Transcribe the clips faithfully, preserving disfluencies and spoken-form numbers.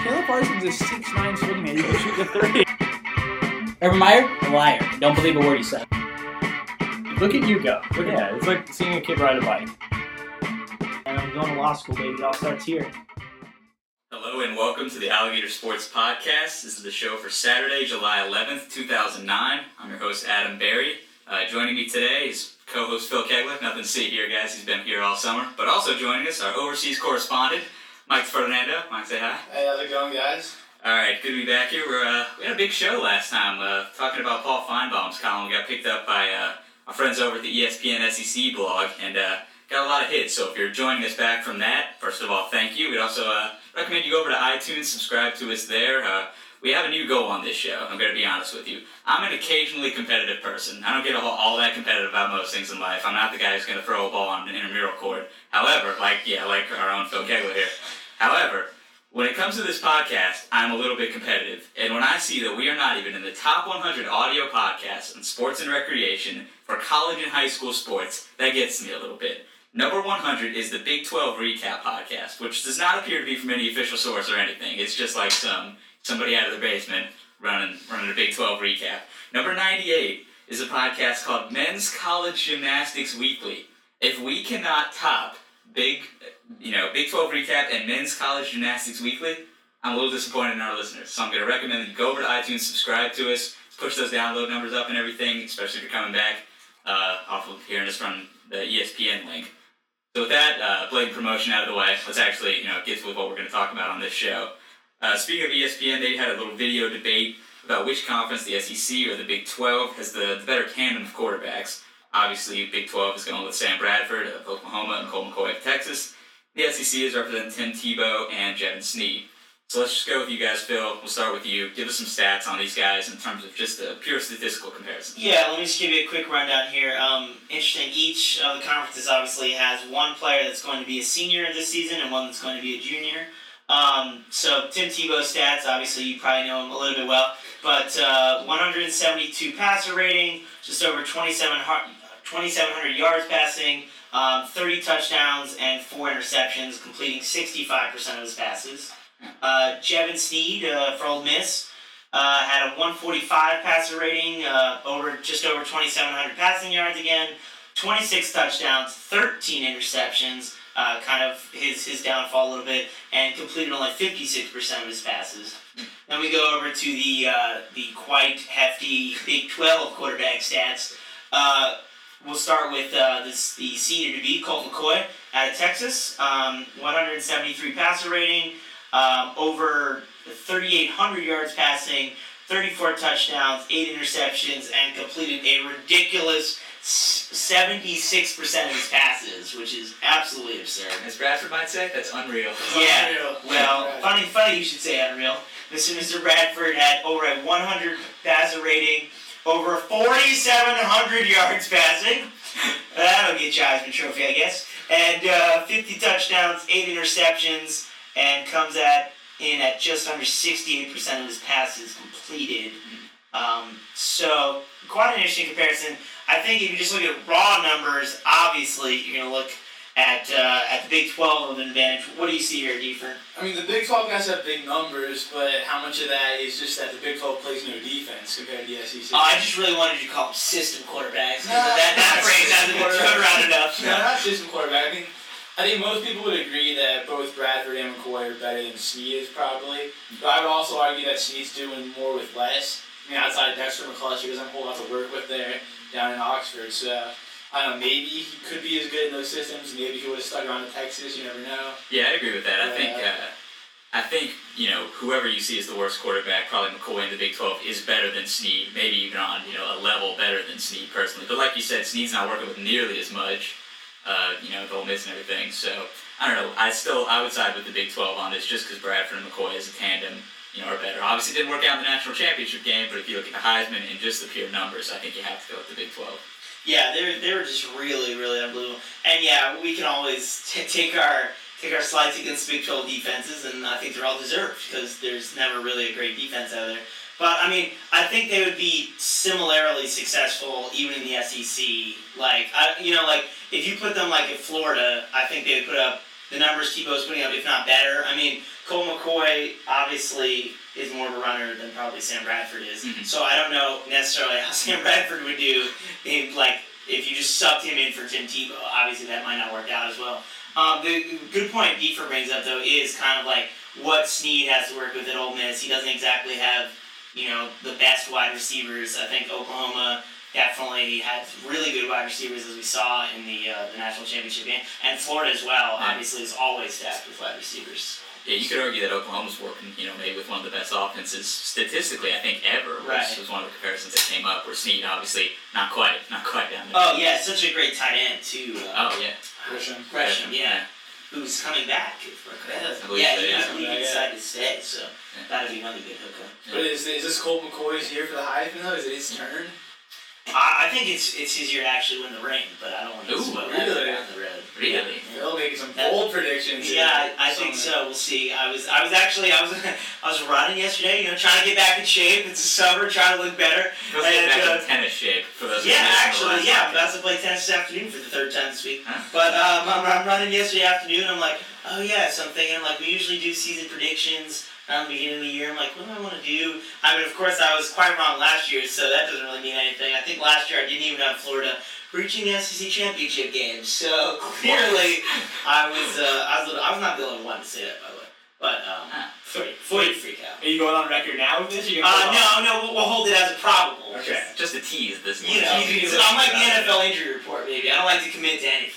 Caleb Parsons is six nine swingman. He can shoot the three. Urban Meyer, a liar. Don't believe a word he said. Look at you go. Look Yeah, at it's like seeing a kid ride a bike. And I'm going to law school, baby. It all starts here. Hello and welcome to the Alligator Sports Podcast. This is the show for Saturday, July eleventh, two thousand nine. I'm your host, Adam Berry. Uh, joining me today is co-host Phil Kegler. Nothing to see here, guys. He's been here all summer. But also joining us, our overseas correspondent, Mike Fernando. Mike, say hi. Hey, how's it going, guys? All right, good to be back here. We're uh, we had a big show last time uh, talking about Paul Feinbaum's column. We got picked up by uh, our friends over at the E S P N S E C blog and uh, got a lot of hits. So if you're joining us back from that, first of all, thank you. We'd also uh, recommend you go over to iTunes, subscribe to us there. Uh, we have a new goal on this show. I'm going to be honest with you. I'm an occasionally competitive person. I don't get all, all that competitive about most things in life. I'm not the guy who's going to throw a ball on an intramural court. However, like yeah, like our own Phil Kegler here. However, when it comes to this podcast, I'm a little bit competitive. And when I see that we are not even in the top one hundred audio podcasts in sports and recreation for college and high school sports, that gets me a little bit. Number one hundred is the Big twelve Recap Podcast, which does not appear to be from any official source or anything. It's just like some somebody out of their basement running running a Big twelve recap. Number ninety-eight is a podcast called Men's College Gymnastics Weekly. If we cannot top Big, you know, Big twelve Recap and Men's College Gymnastics Weekly, I'm a little disappointed in our listeners. So I'm going to recommend that you go over to iTunes, subscribe to us, push those download numbers up and everything, especially if you're coming back uh, off of hearing us from the E S P N link. So with that uh, blatant promotion out of the way, let's actually, you know, get to what we're going to talk about on this show. Uh, speaking of E S P N, they had a little video debate about which conference, the S E C or the Big twelve, has the, the better tandem of quarterbacks. Obviously, Big twelve is going with Sam Bradford of Oklahoma and Cole McCoy of Texas. The S E C is representing Tim Tebow and Jevon Snead. So let's just go with you guys, Phil. We'll start with you. Give us some stats on these guys in terms of just a pure statistical comparison. Yeah, let me just give you a quick rundown here. Um, interesting, each of the conferences obviously has one player that's going to be a senior this season and one that's going to be a junior. Um, so Tim Tebow's stats, obviously you probably know him a little bit well, but uh, one hundred seventy-two passer rating, just over twenty-seven hundred yards passing, um, thirty touchdowns and four interceptions, completing sixty-five percent of his passes. Uh, Jevon Snead uh, for Ole Miss uh, had a one forty-five passer rating, uh, over just over twenty-seven hundred passing yards again, twenty-six touchdowns, thirteen interceptions, uh, kind of his, his downfall a little bit, and completed only fifty-six percent of his passes. Then we go over to the uh, the quite hefty Big twelve quarterback stats. Uh, we'll start with uh, this the senior to be, Colt McCoy out of Texas, um, one hundred seventy-three passer rating, um, over thirty-eight hundred yards passing, thirty-four touchdowns, eight interceptions, and completed a ridiculous seventy-six percent of his passes, which is absolutely absurd. As Bradford might say, that's unreal. Yeah, Unreal. well, funny, funny you should say unreal. Mister Mister Bradford had over a one hundred passer rating, over forty-seven hundred yards passing. That'll get you Heisman Trophy, I guess. And uh, fifty touchdowns, eight interceptions, and comes at in at just under sixty-eight percent of his passes completed. Um, so, quite an interesting comparison. I think if you just look at raw numbers, obviously you're going to look at uh, at the Big twelve with an advantage. What do you see here, Deefer? I mean, the Big twelve guys have big numbers, but how much of that is just that the Big twelve plays no defense compared to the S E C? Oh, I just really wanted you to call them system quarterbacks. No, that that not phrase hasn't been system thrown around enough. No, not system quarterback. I think, I think most people would agree that both Bradford and McCoy are better than Snead is probably. But I would also argue that Snead's doing more with less. I mean, outside of Dexter McCluskey, he doesn't have a whole lot to work with there down in Oxford. So, I don't know, maybe he could be as good in those systems. Maybe he would have stuck around in Texas. You never know. Yeah, I agree with that. I Yeah. think, uh, I think you know, whoever you see as the worst quarterback, probably McCoy in the Big twelve, is better than Snead. Maybe even on you know a level better than Snead personally. But like you said, Snead's not working with nearly as much. Uh, you know, the Ole Miss and everything. So I don't know. I still I would side with the Big twelve on this just because Bradford and McCoy as a tandem, you know, are better. Obviously, it didn't work out in the national championship game, but if you look at the Heisman and just the pure numbers, I think you have to go with the Big twelve. Yeah, they they were just really, really unbelievable. And yeah, we can always t- take our take our slights against Big twelve defenses, and I think they're all deserved because there's never really a great defense out there. But I mean, I think they would be similarly successful even in the S E C. Like, I, you know, like if you put them like at Florida, I think they would put up the numbers Tebow's putting up, if not better. I mean, Colt McCoy obviously is more of a runner than probably Sam Bradford is. Mm-hmm. So I don't know necessarily how Sam Bradford would do in, like, if you just subbed him in for Tim Tebow. Obviously that might not work out as well. Um, the good point Beaver brings up, though, is kind of like what Snead has to work with at Ole Miss. He doesn't exactly have, you know, the best wide receivers. I think Oklahoma definitely has really good wide receivers, as we saw in the uh, the national championship game. And Florida as well, obviously, is always stacked with wide receivers. Yeah, you could argue that Oklahoma's working, you know, maybe with one of the best offenses statistically, I think, ever. Was, Right. was one of the comparisons that came up. Where Snead, obviously, not quite, not quite down there. Oh, yeah, such a great tight end, too. Uh, Oh, yeah. Gresham. Gresham, yeah. Who's coming back. If, I believe yeah, so, he, yeah. he Yeah, decided to stay, so Yeah. that'd be another good hookup. But is, is this Colt McCoy's year for the Heisman, though? Is it his turn? I, I think it's it's his year to actually win the ring, but I don't want to Ooh, spoil really? that down the road. Really? They'll make some bold predictions. Yeah, I, I think so. We'll see. I was, I was actually, I was, I was running yesterday. You know, trying to get back in shape. It's the summer, trying to look better. Let's get And, back uh, in tennis shape for those. Yeah, who missed the actually, last yeah. I'm podcast. about to play tennis this afternoon for the third time this week. Huh? But um, I'm, I'm running yesterday afternoon. I'm like, oh yeah. So I'm thinking, like, we usually do season predictions around the beginning of the year. I'm like, what do I want to do? I mean, of course, I was quite wrong last year, so that doesn't really mean anything. I think last year I didn't even have Florida reaching the S E C championship game. So clearly, I was, uh, I was, I was not the only one to say that, by the way. But um, for for you to freak out. Are you going on record now with this? Or you Uh, no, no, we'll, we'll hold it as a probable. Okay. Just a tease this You know, Teasing is I'm like the a- N F L injury report, baby. I don't like to commit to anything.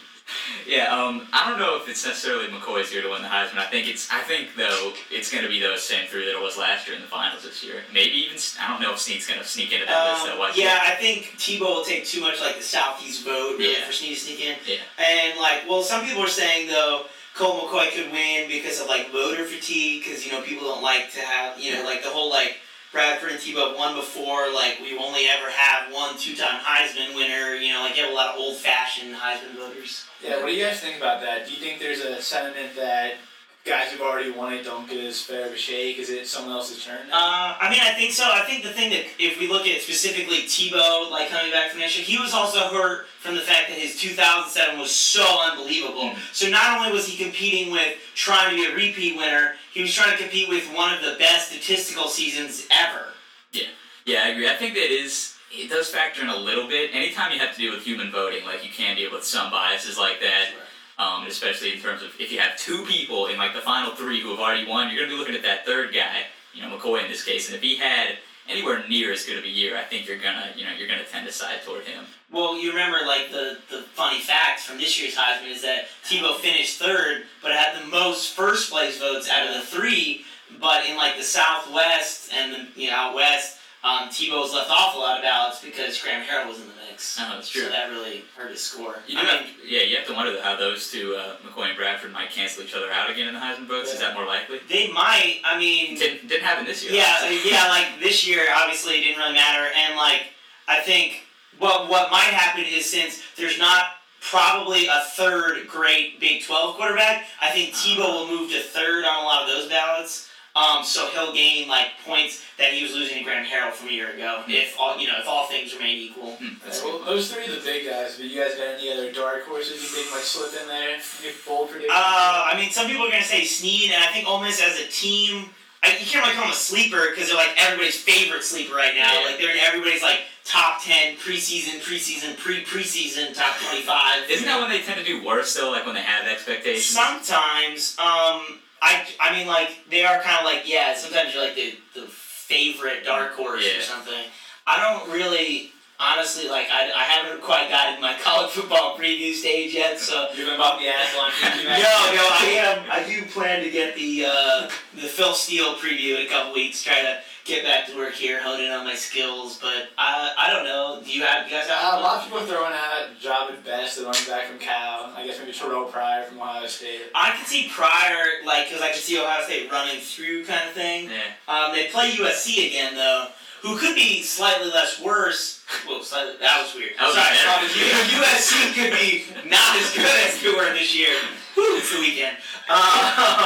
Yeah, um, I don't know if it's necessarily McCoy's here to win the Heisman. I think it's, I think though, it's going to be those same three that it was last year in the finals this year. Maybe even, I don't know if Snead's going to sneak into that list Um, though. Why- yeah, I think Tebow will take too much like the Southeast vote really Yeah. for Snead to sneak in. Yeah. And like, well, some people are saying though Colt McCoy could win because of like voter fatigue, because you know people don't like to have you know like the whole like Bradford and Tebow have won before, like we only ever have one two-time Heisman winner. You know, like you have a lot of old-fashioned Heisman voters. Yeah, what do you guys think about that? Do you think there's a sentiment that guys who've already won it don't get as fair of a shake? Is it someone else's turn now? Uh, I mean, I think so. I think the thing that, if we look at specifically Tebow, like coming back from next year, he was also hurt from the fact that his two thousand seven was so unbelievable. Mm. So not only was he competing with trying to be a repeat winner, he was trying to compete with one of the best statistical seasons ever. Yeah, I agree. I think that it is, it does factor in a little bit. Anytime you have to deal with human voting, like you can deal with some biases like that. Um, especially in terms of if you have two people in like the final three who have already won, you're going to be looking at that third guy, you know, McCoy in this case, and if he had anywhere near as good of a year, I think you're gonna, you know, you're gonna tend to side toward him. Well, you remember, like, the, the funny fact from this year's Heisman is that Tebow finished third, but had the most first-place votes out of the three, but in, like, the Southwest and the, you know, out West, um, Tebow was left off a lot of ballots because Graham Harrell was in the mix. Oh, that's true. So that really hurt his score. You I do mean, have, yeah, you have to wonder how those two, uh, McCoy and Bradford, might cancel each other out again in the Heisman votes. Is that more likely? they might, I mean... Didn't, didn't happen this year. Yeah, obviously. yeah, like this year, obviously, it didn't really matter, and like I think what what might happen is since there's not probably a third great Big twelve quarterback, I think Tebow will move to third on a lot of those ballots. Um, so he'll gain like points that he was losing to Graham Harrell from a year ago, if all you know, if all things remain equal. Hmm, that's Yeah, well, those three are the big guys, but you guys got any other dark horses you think might slip in there? Any bold predictions? Uh, I mean, some people are gonna say Snead, and I think Ole Miss as a team, I, you can't really call them a sleeper because they're like everybody's favorite sleeper right now. Yeah. Like they're in everybody's like top ten preseason, preseason, pre preseason, top twenty-five. Isn't that when they tend to do worse though? Like when they have expectations. Sometimes, um, I, I mean, like they are kind of like yeah. Sometimes you're like the the favorite dark horse Yeah. or something. I don't really. Honestly, like I, I haven't quite gotten my college football preview stage yet, so You're gonna bump the ass on no, no, I am. I do plan to get the uh, the Phil Steele preview in a couple weeks. Try to get back to work here, hone in on my skills. But I, I don't know. Do you have? You guys have? Uh, a lot of people are throwing out Javid Best, the running back from Cal. I guess maybe Terrell Pryor from Ohio State. I can see Pryor, like, because I can see Ohio State running through kind of thing. Yeah. Um, they play U S C again though, who could be slightly less worse. Whoa, slightly, that was weird. That was Sorry, better. U S C could be not as good as they were this year. Woo, it's the weekend. Um, because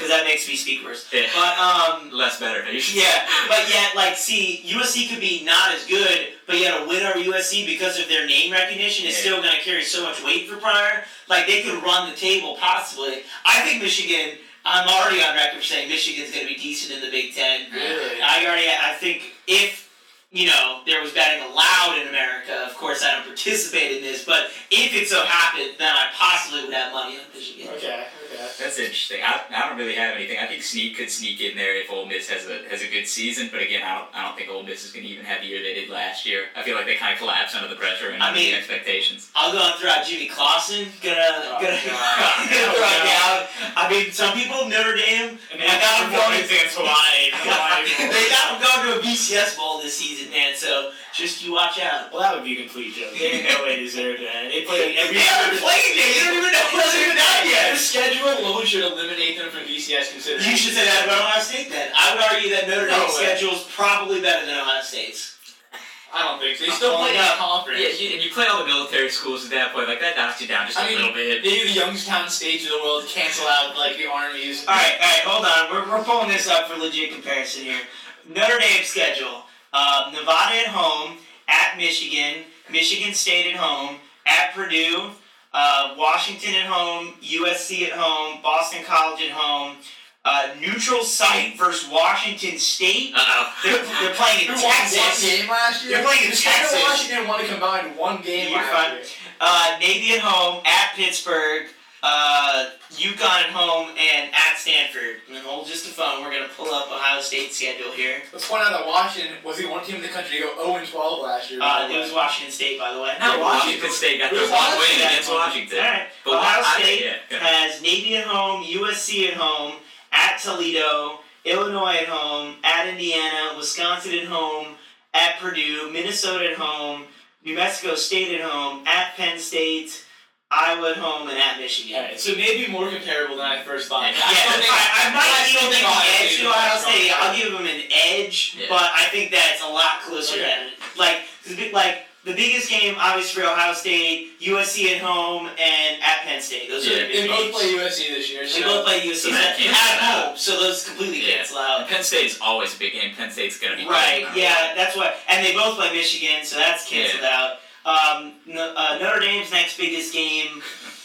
because that makes me speak worse. Yeah. But um, Less better. You should yeah, but yet like see, U S C could be not as good, but yet a win over U S C because of their name recognition is Yeah. still going to carry so much weight for Pryor. Like they could run the table possibly. I think Michigan. I'm already on record for saying Michigan's going to be decent in the Big Ten. Really? I already. I think if. You know, there was betting allowed in America. Of course, I don't participate in this, but if it so happened, then I possibly would have money on Michigan. Okay, okay. That's interesting. I, I don't really have anything. I think Sneak could sneak in there if Ole Miss has a has a good season, but again, I don't I don't think Ole Miss is going to even have the year they did last year. I feel like they kind of collapse under the pressure and I under mean, the expectations. I'll go and throw out Jimmy Clausen. Gonna, Oh, gonna, God. gonna throw it Oh, down. I mean, some people Notre Dame. And I got them going. against Hawaii. Hawaii. They got them going to a B C S bowl this season, man. So just you watch out. Well, that would be a complete joke. They no way deserve that. They played every They haven't played yet. You don't even know what's even done The yet. schedule alone should eliminate them from B C S consideration. You should say that about Ohio State then. I would argue that Notre No Dame's way. schedule is probably better than Ohio State's. I don't think so. They still play in Yeah. conference. Yeah, you, and you play all the military schools at that point, like that knocks you down just a I mean, little bit. Maybe the Youngstown states of the world cancel out like the armies. All right, all right, hold on. We're, we're pulling this up for legit comparison here. Notre Dame schedule: uh, Nevada at home, at Michigan, Michigan State at home, at Purdue, uh, Washington at home, U S C at home, Boston College at home. Uh, neutral site versus Washington State. Uh-oh. They're, they're playing in Who won Texas. one game last year? They're playing in The state of Texas. Washington won a combined one game You're last fine. year. Uh, Navy at home, at Pittsburgh, uh, UConn at home, and at Stanford. And hold just a phone. We're gonna pull up Ohio State's schedule here. Let's point out that Washington was the one team in the country to go oh and twelve last year. Uh, it was Washington State, by the way. No, Yeah, Washington State got It the was one Washington. win against Washington. All right. But Ohio I- State yeah, go ahead. has Navy at home, U S C at home, at Toledo, Illinois at home, at Indiana, Wisconsin at home, at Purdue, Minnesota at home, New Mexico State at home, at Penn State, Iowa at home, and at Michigan. Alright, so maybe more comparable than I first thought. Yeah, I Yeah, still think- I, I might I even still think Ohio the edge State to is Ohio much State. stronger. I'll give them an edge, Yeah. but I think that's a lot closer Okay. than like, 'cause the- like the biggest game, obviously for Ohio State, U S C at home, and at Penn State. Those Yeah, are the They big both games. play U S C this year. They So both play U S C So that at cancels at out. home, so those completely Yeah. cancel out. And Penn State is always a big game. Penn State's going to be Right, good. yeah, that's what, and they both play Michigan, so that's canceled out. Um, no, uh, Notre Dame's next biggest game.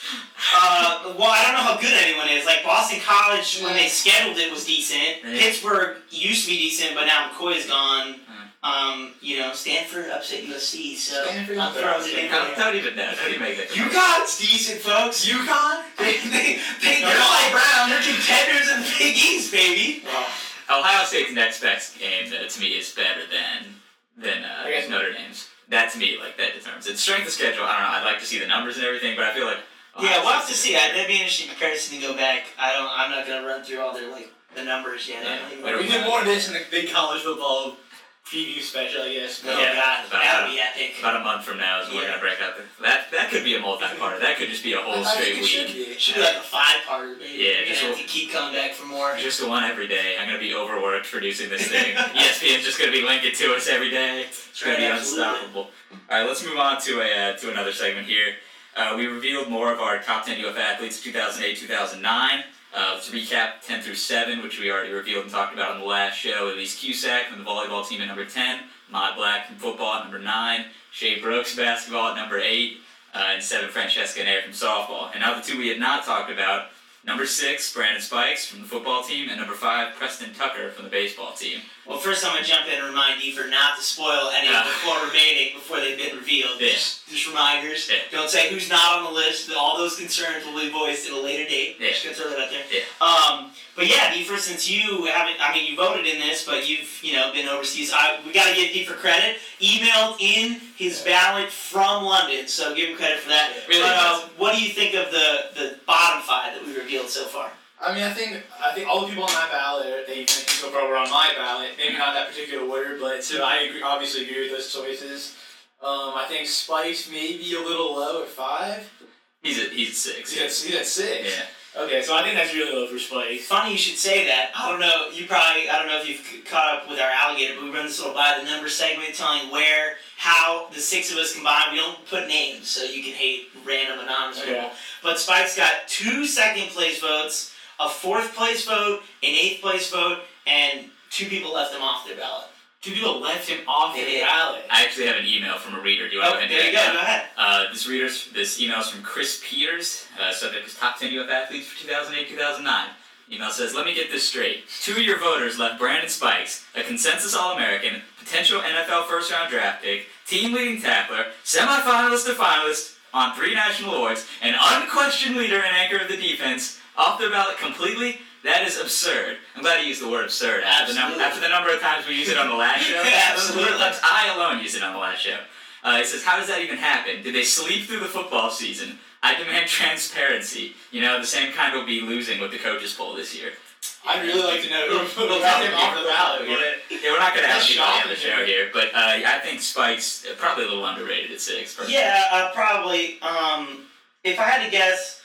Uh, well, I don't know how good anyone is. Like Boston College, when they scheduled it, was decent. Yeah. Pittsburgh used to be decent, but now McCoy's gone. Um, you know, Stanford upset U S C, so Stanford I'm upset throwing it in Don't, there. don't even know. Don't even make that. UConn's decent, folks. UConn? They, they, they, No, they're no. like Brown. They're contenders in the Big East, baby. Ohio State's next best game uh, to me is better than than uh, I guess- Notre Dame's. That to me, like that determines it. Strength of schedule. I don't know. I'd like to see the numbers and everything, but I feel like Ohio Yeah, we'll have to State's- see. That'd be an interesting comparison to go back. I don't. I'm not gonna run through all their like the numbers yet. I don't even- We did more of this in the big college football preview special, I guess. Oh Yeah, God, about- that would be epic. About a month from now is when we're Yeah. gonna break out the, that. That could be a multi-parter. That could just be a whole I straight think it should week. be. Should be like a five-parter, baby. Yeah, You're just gonna have a- to keep coming back for more. Just the one every day. I'm gonna be overworked producing this thing. E S P N's just gonna be linking to us every day. It's gonna Right, be absolutely. unstoppable. All right, let's move on to a uh, to another segment here. Uh, we revealed more of our top ten U F athletes, two thousand eight, two thousand nine. Uh, let's recap ten through seven, which we already revealed and talked about on the last show. Elise Cusack from the volleyball team at number ten, Maud Black from football at number nine, Shay Brooks basketball at number eight, uh, and seven Francesca Nair from softball. And now the two we had not talked about. Number six, Brandon Spikes from the football team, and number five, Preston Tucker from the baseball team. Well, first I'm gonna jump in and remind you for not to spoil any of the four remaining before they've been revealed. Yeah. Just, just reminders. Yeah. Don't say who's not on the list. All those concerns will be voiced at a later date. Yeah. Just gonna throw that out there. Yeah. Um, but yeah, Deefer, since you haven't, I mean, you voted in this, but you've, you know, been overseas. I, we gotta give Deefer credit. Emailed in his ballot from London, so give him credit for that. Really but uh, impressive. what do you think of the the bottom five that we revealed so far? I mean, I think I think all the people on that ballot that you mentioned so far were on my ballot. Maybe not that particular order, but so I agree, obviously agree with those choices. Um, I think Spice may be a little low at five. He's at he's at six. He's at, he's at six. Yeah. Okay, so I think that's really low for Spice. Funny you should say that. I don't know. You probably. I don't know if you've c- caught up with our alligator, but we run this little by the number segment, telling where, how the six of us combined. We don't put names, so you can hate random anonymous Okay. people. But Spike's got two second place votes, a fourth place vote, an eighth place vote, and two people left him off their ballot. Two people left him off They the did. ballot. I actually have an email from a reader. Do you want Oh, to there you go. Go ahead. Uh, this reader's this email is from Chris Peters. Uh, subject is top ten U F athletes for two thousand eight two thousand nine. Email says, let me get this straight. Two of your voters left Brandon Spikes, a consensus All-American, potential N F L first-round draft pick, team-leading tackler, semifinalist to finalist on three national awards, and unquestioned leader and anchor of the defense, off their ballot completely. That is absurd. I'm glad you used the word absurd after the, num- after the number of times we used it on the last show. Absolutely. I alone used it on the last show. Uh, he says, how does that even happen? Did they sleep through the football season? I demand transparency. You know, the same kind will be losing with the coaches poll this year. I'd really like to know who who We'll left talk him off the ballot. about it. Yeah, we're not going to have That's people on the shocking. show here, but uh, I think Spike's probably a little underrated at six. Personally. Yeah, uh, probably. Um, if I had to guess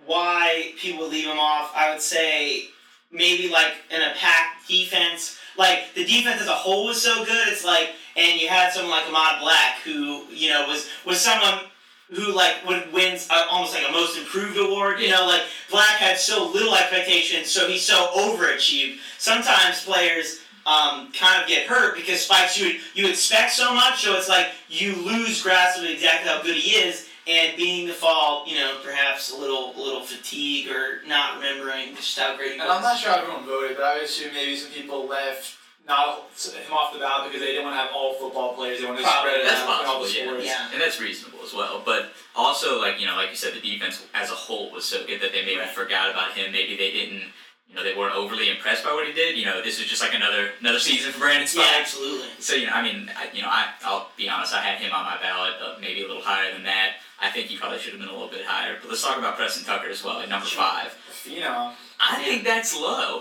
why people leave him off, I would say maybe like in a packed defense. Like the defense as a whole was so good. It's like, and you had someone like Ahmad Black, who you know was was someone who like would win uh, almost like a most improved award. You know, like Black had so little expectations, so he so overachieved. Sometimes players um, kind of get hurt because Spikes you you expect so much, so it's like you lose grasp of exactly how good he is. And being the fall, you know, perhaps a little, a little fatigue or not remembering just how great he was. And I'm not sure how everyone voted, but I would assume maybe some people left not him off the ballot because they didn't want to have all football players. They wanted to Probably. spread it That's out in all the possible, yeah. sports. Yeah. And that's reasonable as well. But also, like, you know, like you said, the defense as a whole was so good that they maybe Right. forgot about him. Maybe they didn't, you know, they weren't overly impressed by what he did. You know, this is just like another another season for Brandon Spikes. Yeah, absolutely. So, you know, I mean, I, you know, I, I'll be honest, I had him on my ballot, uh, maybe a little higher than that. I think he probably should have been a little bit higher. But let's talk about Preston Tucker as well at number five. Phenom. I think that's low.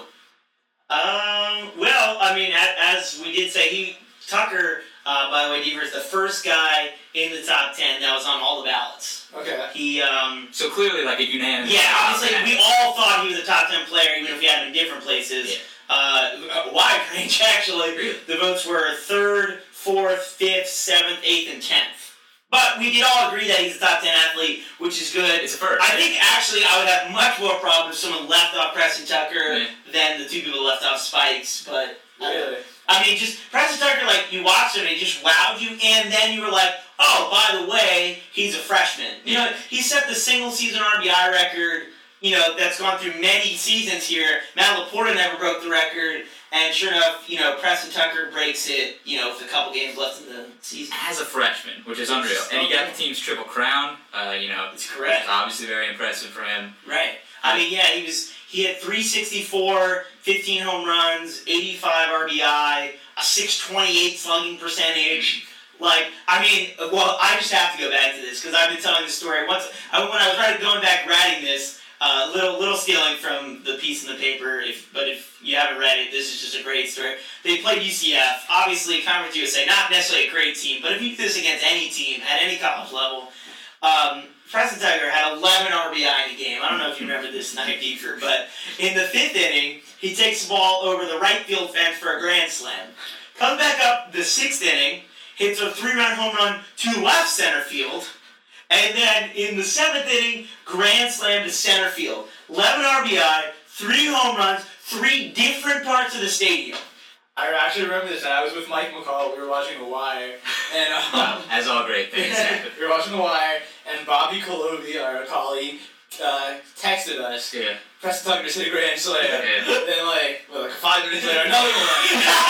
Um, well, I mean, as, as we did say, he Tucker, uh, by the way, Deaver is the first guy in the top ten that was on all the ballots. Okay. He, um, So clearly, like a unanimous. yeah, top obviously, ten. we all thought he was a top ten player, even if we had him in different places. Yeah. Uh, a wide range, actually. Really? The votes were third, fourth, fifth, seventh, eighth, and tenth. But we did all agree that he's a top ten athlete, which is good. It's a first. I think actually I would have much more problem if someone left off Preston Tucker Yeah. than the two people left off Spikes. But Really? I mean, just Preston Tucker, like you watched him and he just wowed you, and then you were like, oh, by the way, he's a freshman. You know, he set the single season R B I record. You know, that's gone through many seasons here. Matt LaPorta never broke the record. And sure enough, you know, Preston Tucker breaks it, you know, with a couple games left in the season. As a freshman, which is unreal. And he got the team's triple crown, uh, you know. That's Which correct. is obviously very impressive for him. Right. I mean, yeah, he was he had three sixty-four, fifteen home runs, eighty-five R B I, a six twenty-eight slugging percentage. Like, I mean, well, I just have to go back to this because I've been telling this story once. I, when I was writing, going back writing this, uh, little little stealing from the piece in the paper. If but if you haven't read it, this is just a great story. They played U C F, obviously Conference U S A, not necessarily a great team, but if you do this against any team at any college level. Um, Preston Tucker had eleven R B I in the game. I don't know if you remember this night, Deeper, but in the fifth inning, he takes the ball over the right field fence for a grand slam. Comes back up the sixth inning, hits a three-run home run to left center field, and then in the seventh inning, grand slam to center field. eleven R B I, three home runs, three different parts of the stadium. I actually remember this. I was with Mike McCall. We were watching The Wire, and um, As all great things happen. we were watching The Wire, and Bobby Colobi, our colleague, uh, texted us. Yeah. Preston Tucker just hit a grand slam. Yeah. Then like, well, like five minutes later, another one.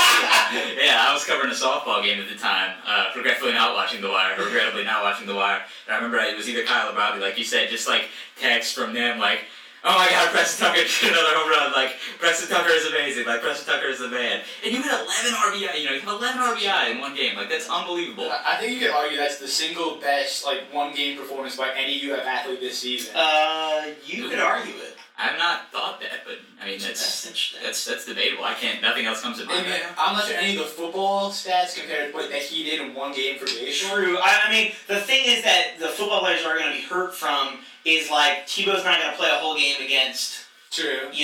Yeah, I was covering a softball game at the time, uh, regretfully not watching The Wire, regrettably not watching The Wire. And I remember it was either Kyle or Bobby, like you said, just like text from them, like, oh my god, Preston Tucker did another home run, like, Preston Tucker is amazing, like, Preston Tucker is the man. And you had eleven R B I, you know, you have eleven R B I in one game, like, that's unbelievable. I think you could argue that's the single best like one game performance by any U F athlete this season. Uh, you could argue it. I've not thought that, but, I mean, That's that's, interesting. that's, that's debatable. I can't, nothing else comes to mind. I mean, I'm not sure any of the football stats compared to what that he did in one game for baseball. True. I, I mean, the thing is that the football players are going to be hurt from is like Tebow's not going to play a whole game against, True. you know,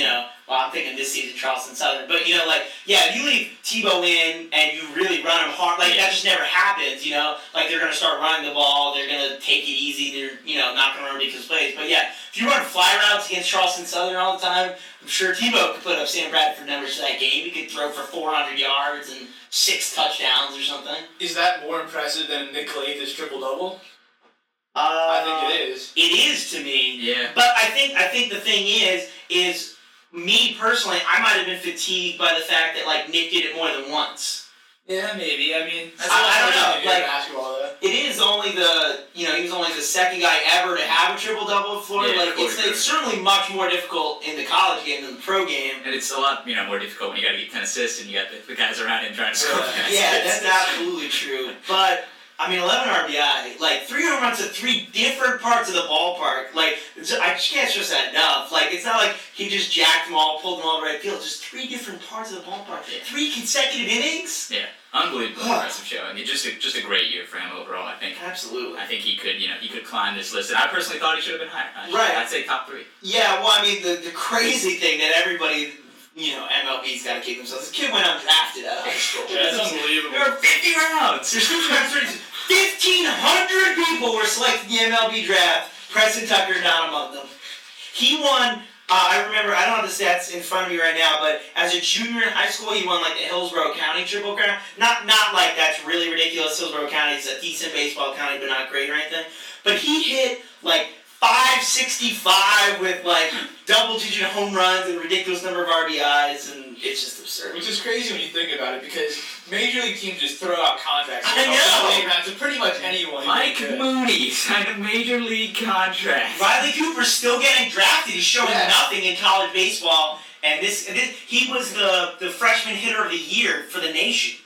well, I'm thinking this season Charleston Southern, but you know, like, yeah, if you leave Tebow in and you really run him hard, like that just never happens, you know. Like they're gonna start running the ball, they're gonna take it easy, they're you know not gonna run ridiculous plays. But yeah, if you run fly routes against Charleston Southern all the time, I'm sure Tebow could put up Sam Bradford numbers for that game. He could throw for four hundred yards and six touchdowns or something. Is that more impressive than Nick Calath's triple double? Uh, I think it is. It is to me. Yeah. But I think I think the thing is is me personally, I might have been fatigued by the fact that like Nick did it more than once. Yeah, maybe. I mean, that's I- I don't know, Like, like- basketball, though. It is only the you know he was only the second guy ever to have a triple double at Florida. Yeah, like it's Florida. it's certainly much more difficult in the college game than the pro game. And it's a lot, you know, more difficult when you got to get ten assists and you got the, the guys around him trying to score. Yeah. Yeah, that's absolutely true. But I mean, eleven R B I, like three home runs at three different parts of the ballpark. Like I just can't stress that enough. Like it's not like he just jacked them all, pulled them all to right field. Just three different parts of the ballpark. Yeah. Three consecutive innings. Yeah, unbelievable, impressive show. I mean, just a, just a great year for him overall. I think. Absolutely. I think he could, you know, he could climb this list. And I personally thought he should have been higher. I should- Right. I'd say top three. Yeah. Well, I mean, the the crazy thing that everybody, you know, M L B's got to kick themselves. This kid went undrafted out of high school. Yeah, that's unbelievable. There were fifty rounds. There's fifteen rounds. fifteen hundred people were selected in the M L B draft. Preston Tucker not among them. He won. Uh, I remember. I don't have the stats in front of me right now, but as a junior in high school, he won like the Hillsborough County Triple Crown. Not not like that's really ridiculous. Hillsborough County is a decent baseball county, but not great or anything. But he hit like five sixty-five with like double-digit home runs and a ridiculous number of R B Is, and it's just absurd. Which is crazy when you think about it, because major league teams just throw out contracts. I know. To pretty much anyone. Mike Mooney. Mooney signed a major league contract. Riley Cooper's still getting drafted. He's showing Yeah. nothing in college baseball, and this, and this he was the, the freshman hitter of the year for the nation.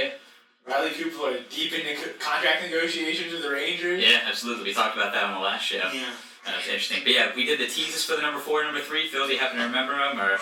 Riley Cooper are deep in the co- contract negotiations with the Rangers. Yeah, absolutely. We talked about that on the last show. Yeah. That was interesting. But yeah, we did the teases for the number four and number three. Phil, do you happen to remember them? Or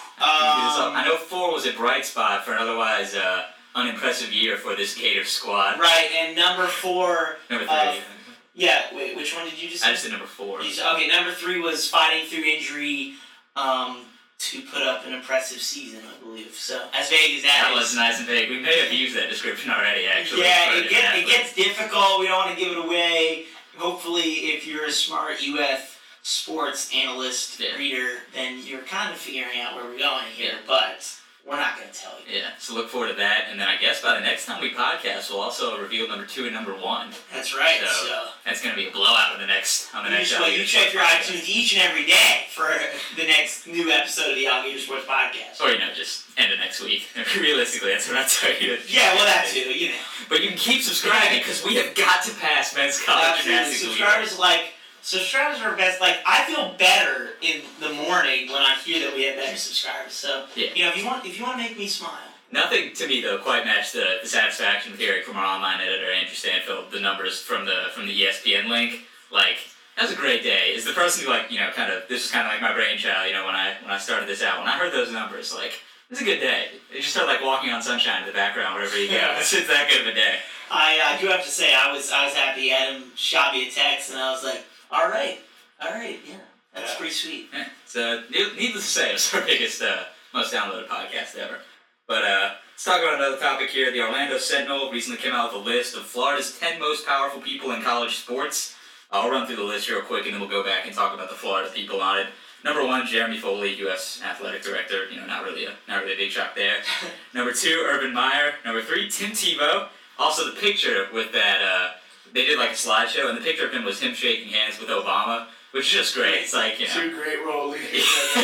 Um, I know four was a bright spot for an otherwise uh, unimpressive year for this Gator squad. Right, and number four. Number three. Uh, Yeah. Wait, which one did you just say? I just did number four. You said- okay, number three was fighting through injury um, to put up an impressive season, I believe. So as vague as that That is. was nice and vague. We may have used that description already, actually. Yeah, for it, different get, it athletes. gets difficult. We don't want to give it away. Hopefully, if you're a smart U F sports analyst Yeah. reader, then you're kind of figuring out where we're going here. Yeah. But we're not going to tell you. Yeah, so look forward to that. And then I guess by the next time we podcast, we'll also reveal number two and number one. That's right. So, So, That's going to be a blowout on the next on the you, next just, well, you Alligator check your Sports iTunes podcast. each and every day for the next new episode of the Alligator Sports Podcast. Or, you know, just end of next week. Realistically, that's what I'd tell you. Yeah, well, that too. You know. But you can keep subscribing because we have got to pass men's college Absolutely. gymnastics. league. Subscribers like subscribers are best. Like I feel better in the morning when I hear that we have better subscribers. So Yeah. you know, if you want, if you want to make me smile, Nothing to me though quite matched the, the satisfaction of hearing from our online editor Andrew Stanfield the numbers from the from the E S P N link. Like that was a great day. Is the person who like you know kind of this was kind of like my brainchild. You know when I when I started this out when I heard those numbers like it was a good day. You just start like walking on sunshine in the background wherever you go. Yeah. It's, it's that good of a day. I I do have to say I was I was happy. Adam shot me a text and I was like, all right, all right, yeah, that's Yeah. pretty sweet. Yeah. So ne- needless to say, it was our biggest, uh, most downloaded podcast ever. But uh, let's talk about another topic here. The Orlando Sentinel recently came out with a list of Florida's ten most powerful people in college sports. I'll run through the list real quick, and then we'll go back and talk about the Florida people on it. Number one, Jeremy Foley, U S athletic director. You know, not really a not really a big shock there. Number two, Urban Meyer. Number three, Tim Tebow. Also, the picture with that, uh, they did like a slideshow, and the picture of him was him shaking hands with Obama, which is just great. It's like, you know. Two great role leaders.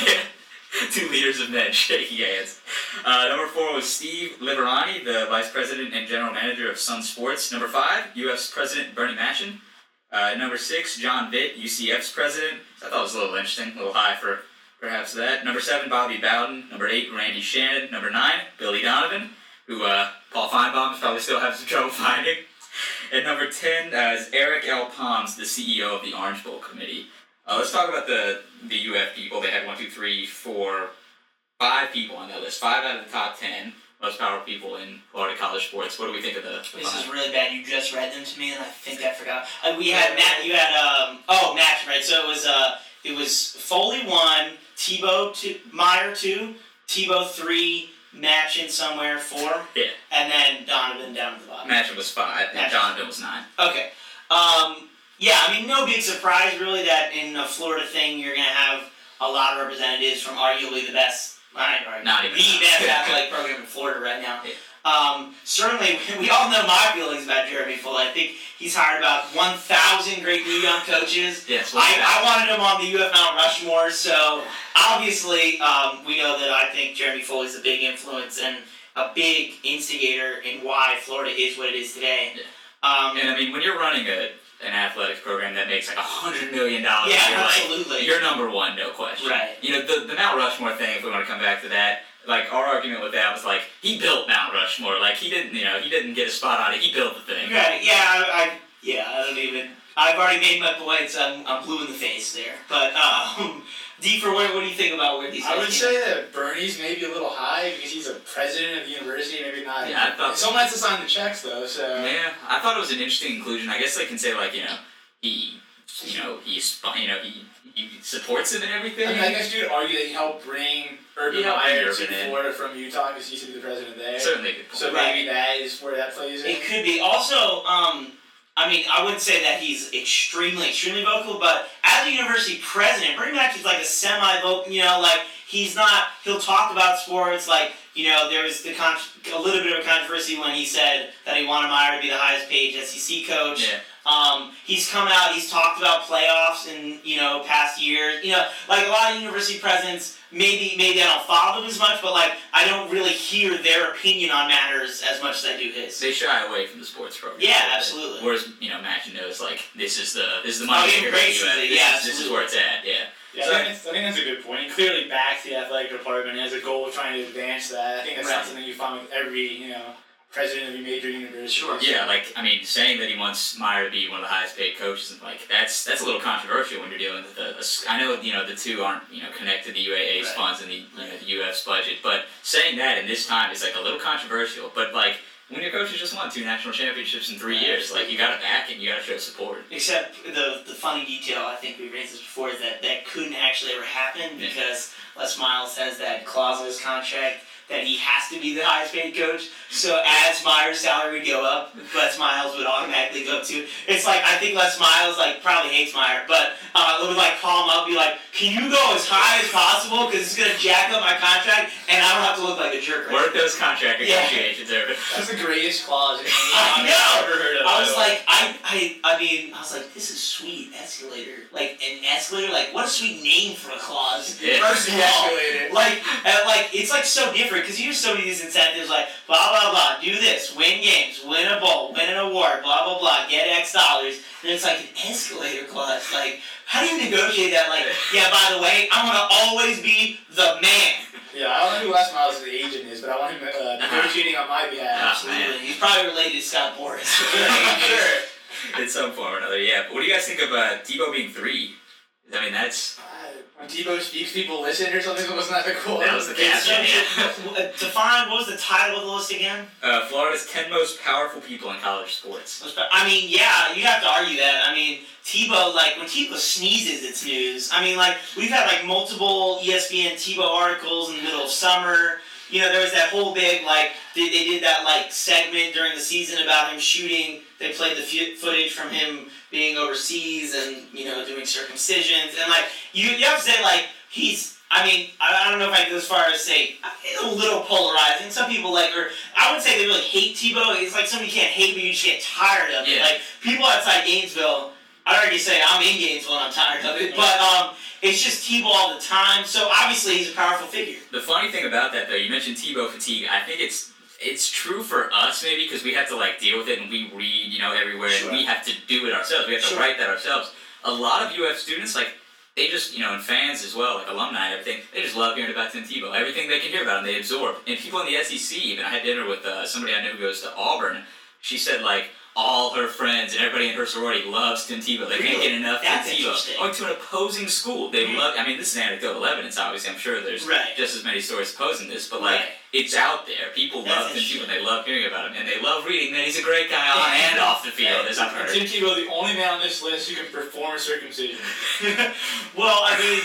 Two leaders of men shaking hands. Uh, number four was Steve Liverani, the vice president and general manager of Sun Sports. Number five, U S President Bernie Manchin. Uh, number six, John Vitt, U C F's president. I thought it was a little interesting, a little high for perhaps that. Number seven, Bobby Bowden. Number eight, Randy Shannon. Number nine, Billy Donovan, who uh, Paul Feinbaum probably still has some trouble finding. And number ten uh, is Eric L. Palms, the C E O of the Orange Bowl Committee. Uh, let's talk about the, the U F people. They had one, two, three, four, five people on that list. Five out of the top ten most powerful people in Florida college sports. What do we think of the, the This five? is really bad. You just read them to me, and I think I forgot. Uh, we had Matt. You had um. Oh, Matt. Right. So it was uh it was Foley one, Tebow two, Meyer two, Tebow three, Matchin somewhere four, Yeah. and then Donovan down at the bottom. Matchin was five, and Matchin. Donovan was nine. Okay. Um, yeah, I mean, no big surprise really that in a Florida thing you're going to have a lot of representatives from arguably the best, I don't know, Not even the that. best athletic program in Florida right now. Yeah. Um, certainly, we all know my feelings about Jeremy Foley. I think he's hired about one thousand great new young coaches. Yes, I, I wanted him on the U F Mount Rushmore, so obviously um, we know that I think Jeremy Foley's a big influence and a big instigator in why Florida is what it is today. Yeah. Um, And I mean, when you're running a an athletics program that makes like a hundred million dollars, Yeah, you're absolutely. like, you're number one, no question. Right. You know, the the Mount Rushmore thing. If we want to come back to that, like our argument with that was like he built Mount Rushmore. Like he didn't, you know, he didn't get a spot on it. He built the thing. Right, yeah, I, I, yeah, I don't even, I've already made my points, I'm, I'm blue in the face there. But, um, Deeper, what, what do you think about where these guys I would came say that Bernie's maybe a little high because he's a president of the university, maybe not. Yeah, I thought- Someone has to sign the checks though, so. Yeah, I thought it was an interesting inclusion. I guess they can say like, you know, he, you know, he's, you know, he, he supports him and everything. I mean, I guess you could argue that he helped bring Urban He helped Meyer bring to Urban in. Florida from Utah because he used to be the president there. Certainly a good point. So maybe that is where that plays in. It could be. Also, um, I mean, I wouldn't say that he's extremely, extremely vocal, but as a university president, pretty much he's like a semi-vocal, you know, like, he's not, he'll talk about sports, like, you know, there was the con- a little bit of a controversy when he said that he wanted Meyer to be the highest paid S E C coach. Yeah. Um, he's come out, he's talked about playoffs in, you know, past years. You know, like a lot of university presidents, maybe maybe I don't follow them as much, but like I don't really hear their opinion on matters as much as I do his. They shy away from the sports program. Yeah, absolutely. Whereas, you know, Matchin knows like this is the this is the Oh, money he maker embraces for the U S. it, This, yeah, is, this is absolutely. where it's at. Yeah. Yeah, So- I, think that's, I think that's a good point. He clearly backs the athletic department and has a goal of trying to advance that. I think that's Right. not something you find with every, you know, president of a major university. Sure. Yeah, like I mean, saying that he wants Meyer to be one of the highest paid coaches, and like that's that's a little controversial when you're dealing with the. a- I know you know the two aren't you know connected to the U A A's Right. funds and the you know the U F's budget, but saying that in this time is like a little controversial. But like when your coach has just won two national championships in three years, like you got to back it, you got to show support. Except the the funny detail, I think we raised this before, is that that couldn't actually ever happen Yeah. because Les Miles has that clause in his contract that he has to be the highest paid coach. So as Meyer's salary would go up, Les Miles would automatically go up too. It's like, I think Les Miles like probably hates Meyer, but uh, would like call him up and be like, can you go as high as possible because it's going to jack up my contract and I don't have to look like a jerk. Work those contract Yeah. negotiations over. That's the greatest clause in any I I've know. ever heard of. I was by the way. like, I, I, I mean, I was like, this is sweet, escalator. Like, an escalator? Like, what a sweet name for a clause. Yeah. First of all, Escalator. like, and like, it's like so different, because you have so many of these incentives, like, blah, blah, blah, do this, win games, win a bowl, win an award, blah, blah, blah, get X dollars. And it's like an escalator clause. Like, how do you negotiate that? Like, yeah, by the way, I want to always be the man. Yeah, I don't know who Les Miles' agent is, but I want him uh, negotiating on my behalf. Ah, man. He's probably related to Scott Boras. I'm sure. In some form or another, yeah. But what do you guys think of uh, Tebow being three? I mean, that's Uh, when Tebow speaks, people listen or something. Wasn't that the quote? that was the caption. Yeah. Define, what was the title of the list again? Uh, Florida's ten most powerful people in college sports. I mean, yeah, you have to argue that. I mean, Tebow, like, when Tebow sneezes, it's news. I mean, like, we've had, like, multiple E S P N Tebow articles in the middle of summer. You know, there was that whole big, like, they, they did that, like, segment during the season about him shooting. They played the fu- footage from him being overseas and, you know, doing circumcisions. And, like, you, you have to say, like, he's, I mean, I, I don't know if I can go as far as say, a little polarizing. Some people, like, or I would say they really hate Tebow. It's like something you can't hate, but you just get tired of it. Yeah. Like, people outside Gainesville, I'd already say I'm in Gainesville and I'm tired of it. But, um, it's just Tebow all the time. So, obviously, he's a powerful figure. The funny thing about that, though, you mentioned Tebow fatigue. I think it's it's true for us maybe because we have to like deal with it and we read, you know, everywhere Sure. and we have to do it ourselves. We have to Sure. write that ourselves. A lot of U F students, like, they just, you know, and fans as well, like alumni and everything, they just love hearing about Tim Tebow. Everything they can hear about him, they absorb. And people in the S E C, even, I had dinner with uh, somebody I knew who goes to Auburn. She said, like, all her friends and everybody in her sorority loves Tim Tebow. They Really? can't get enough That's Tim Tebow. interesting. Going to an opposing school, they Mhm. love. I mean, this is anecdotal evidence. Obviously, I'm sure there's Right. just as many stories opposing this, but like Right. it's out there. People That's love Tim interesting. Tebow. They love hearing about him, and they love reading that he's a great guy on and off the field, as I've heard. Tim Tebow, the only man on this list who can perform a circumcision. Well, I mean,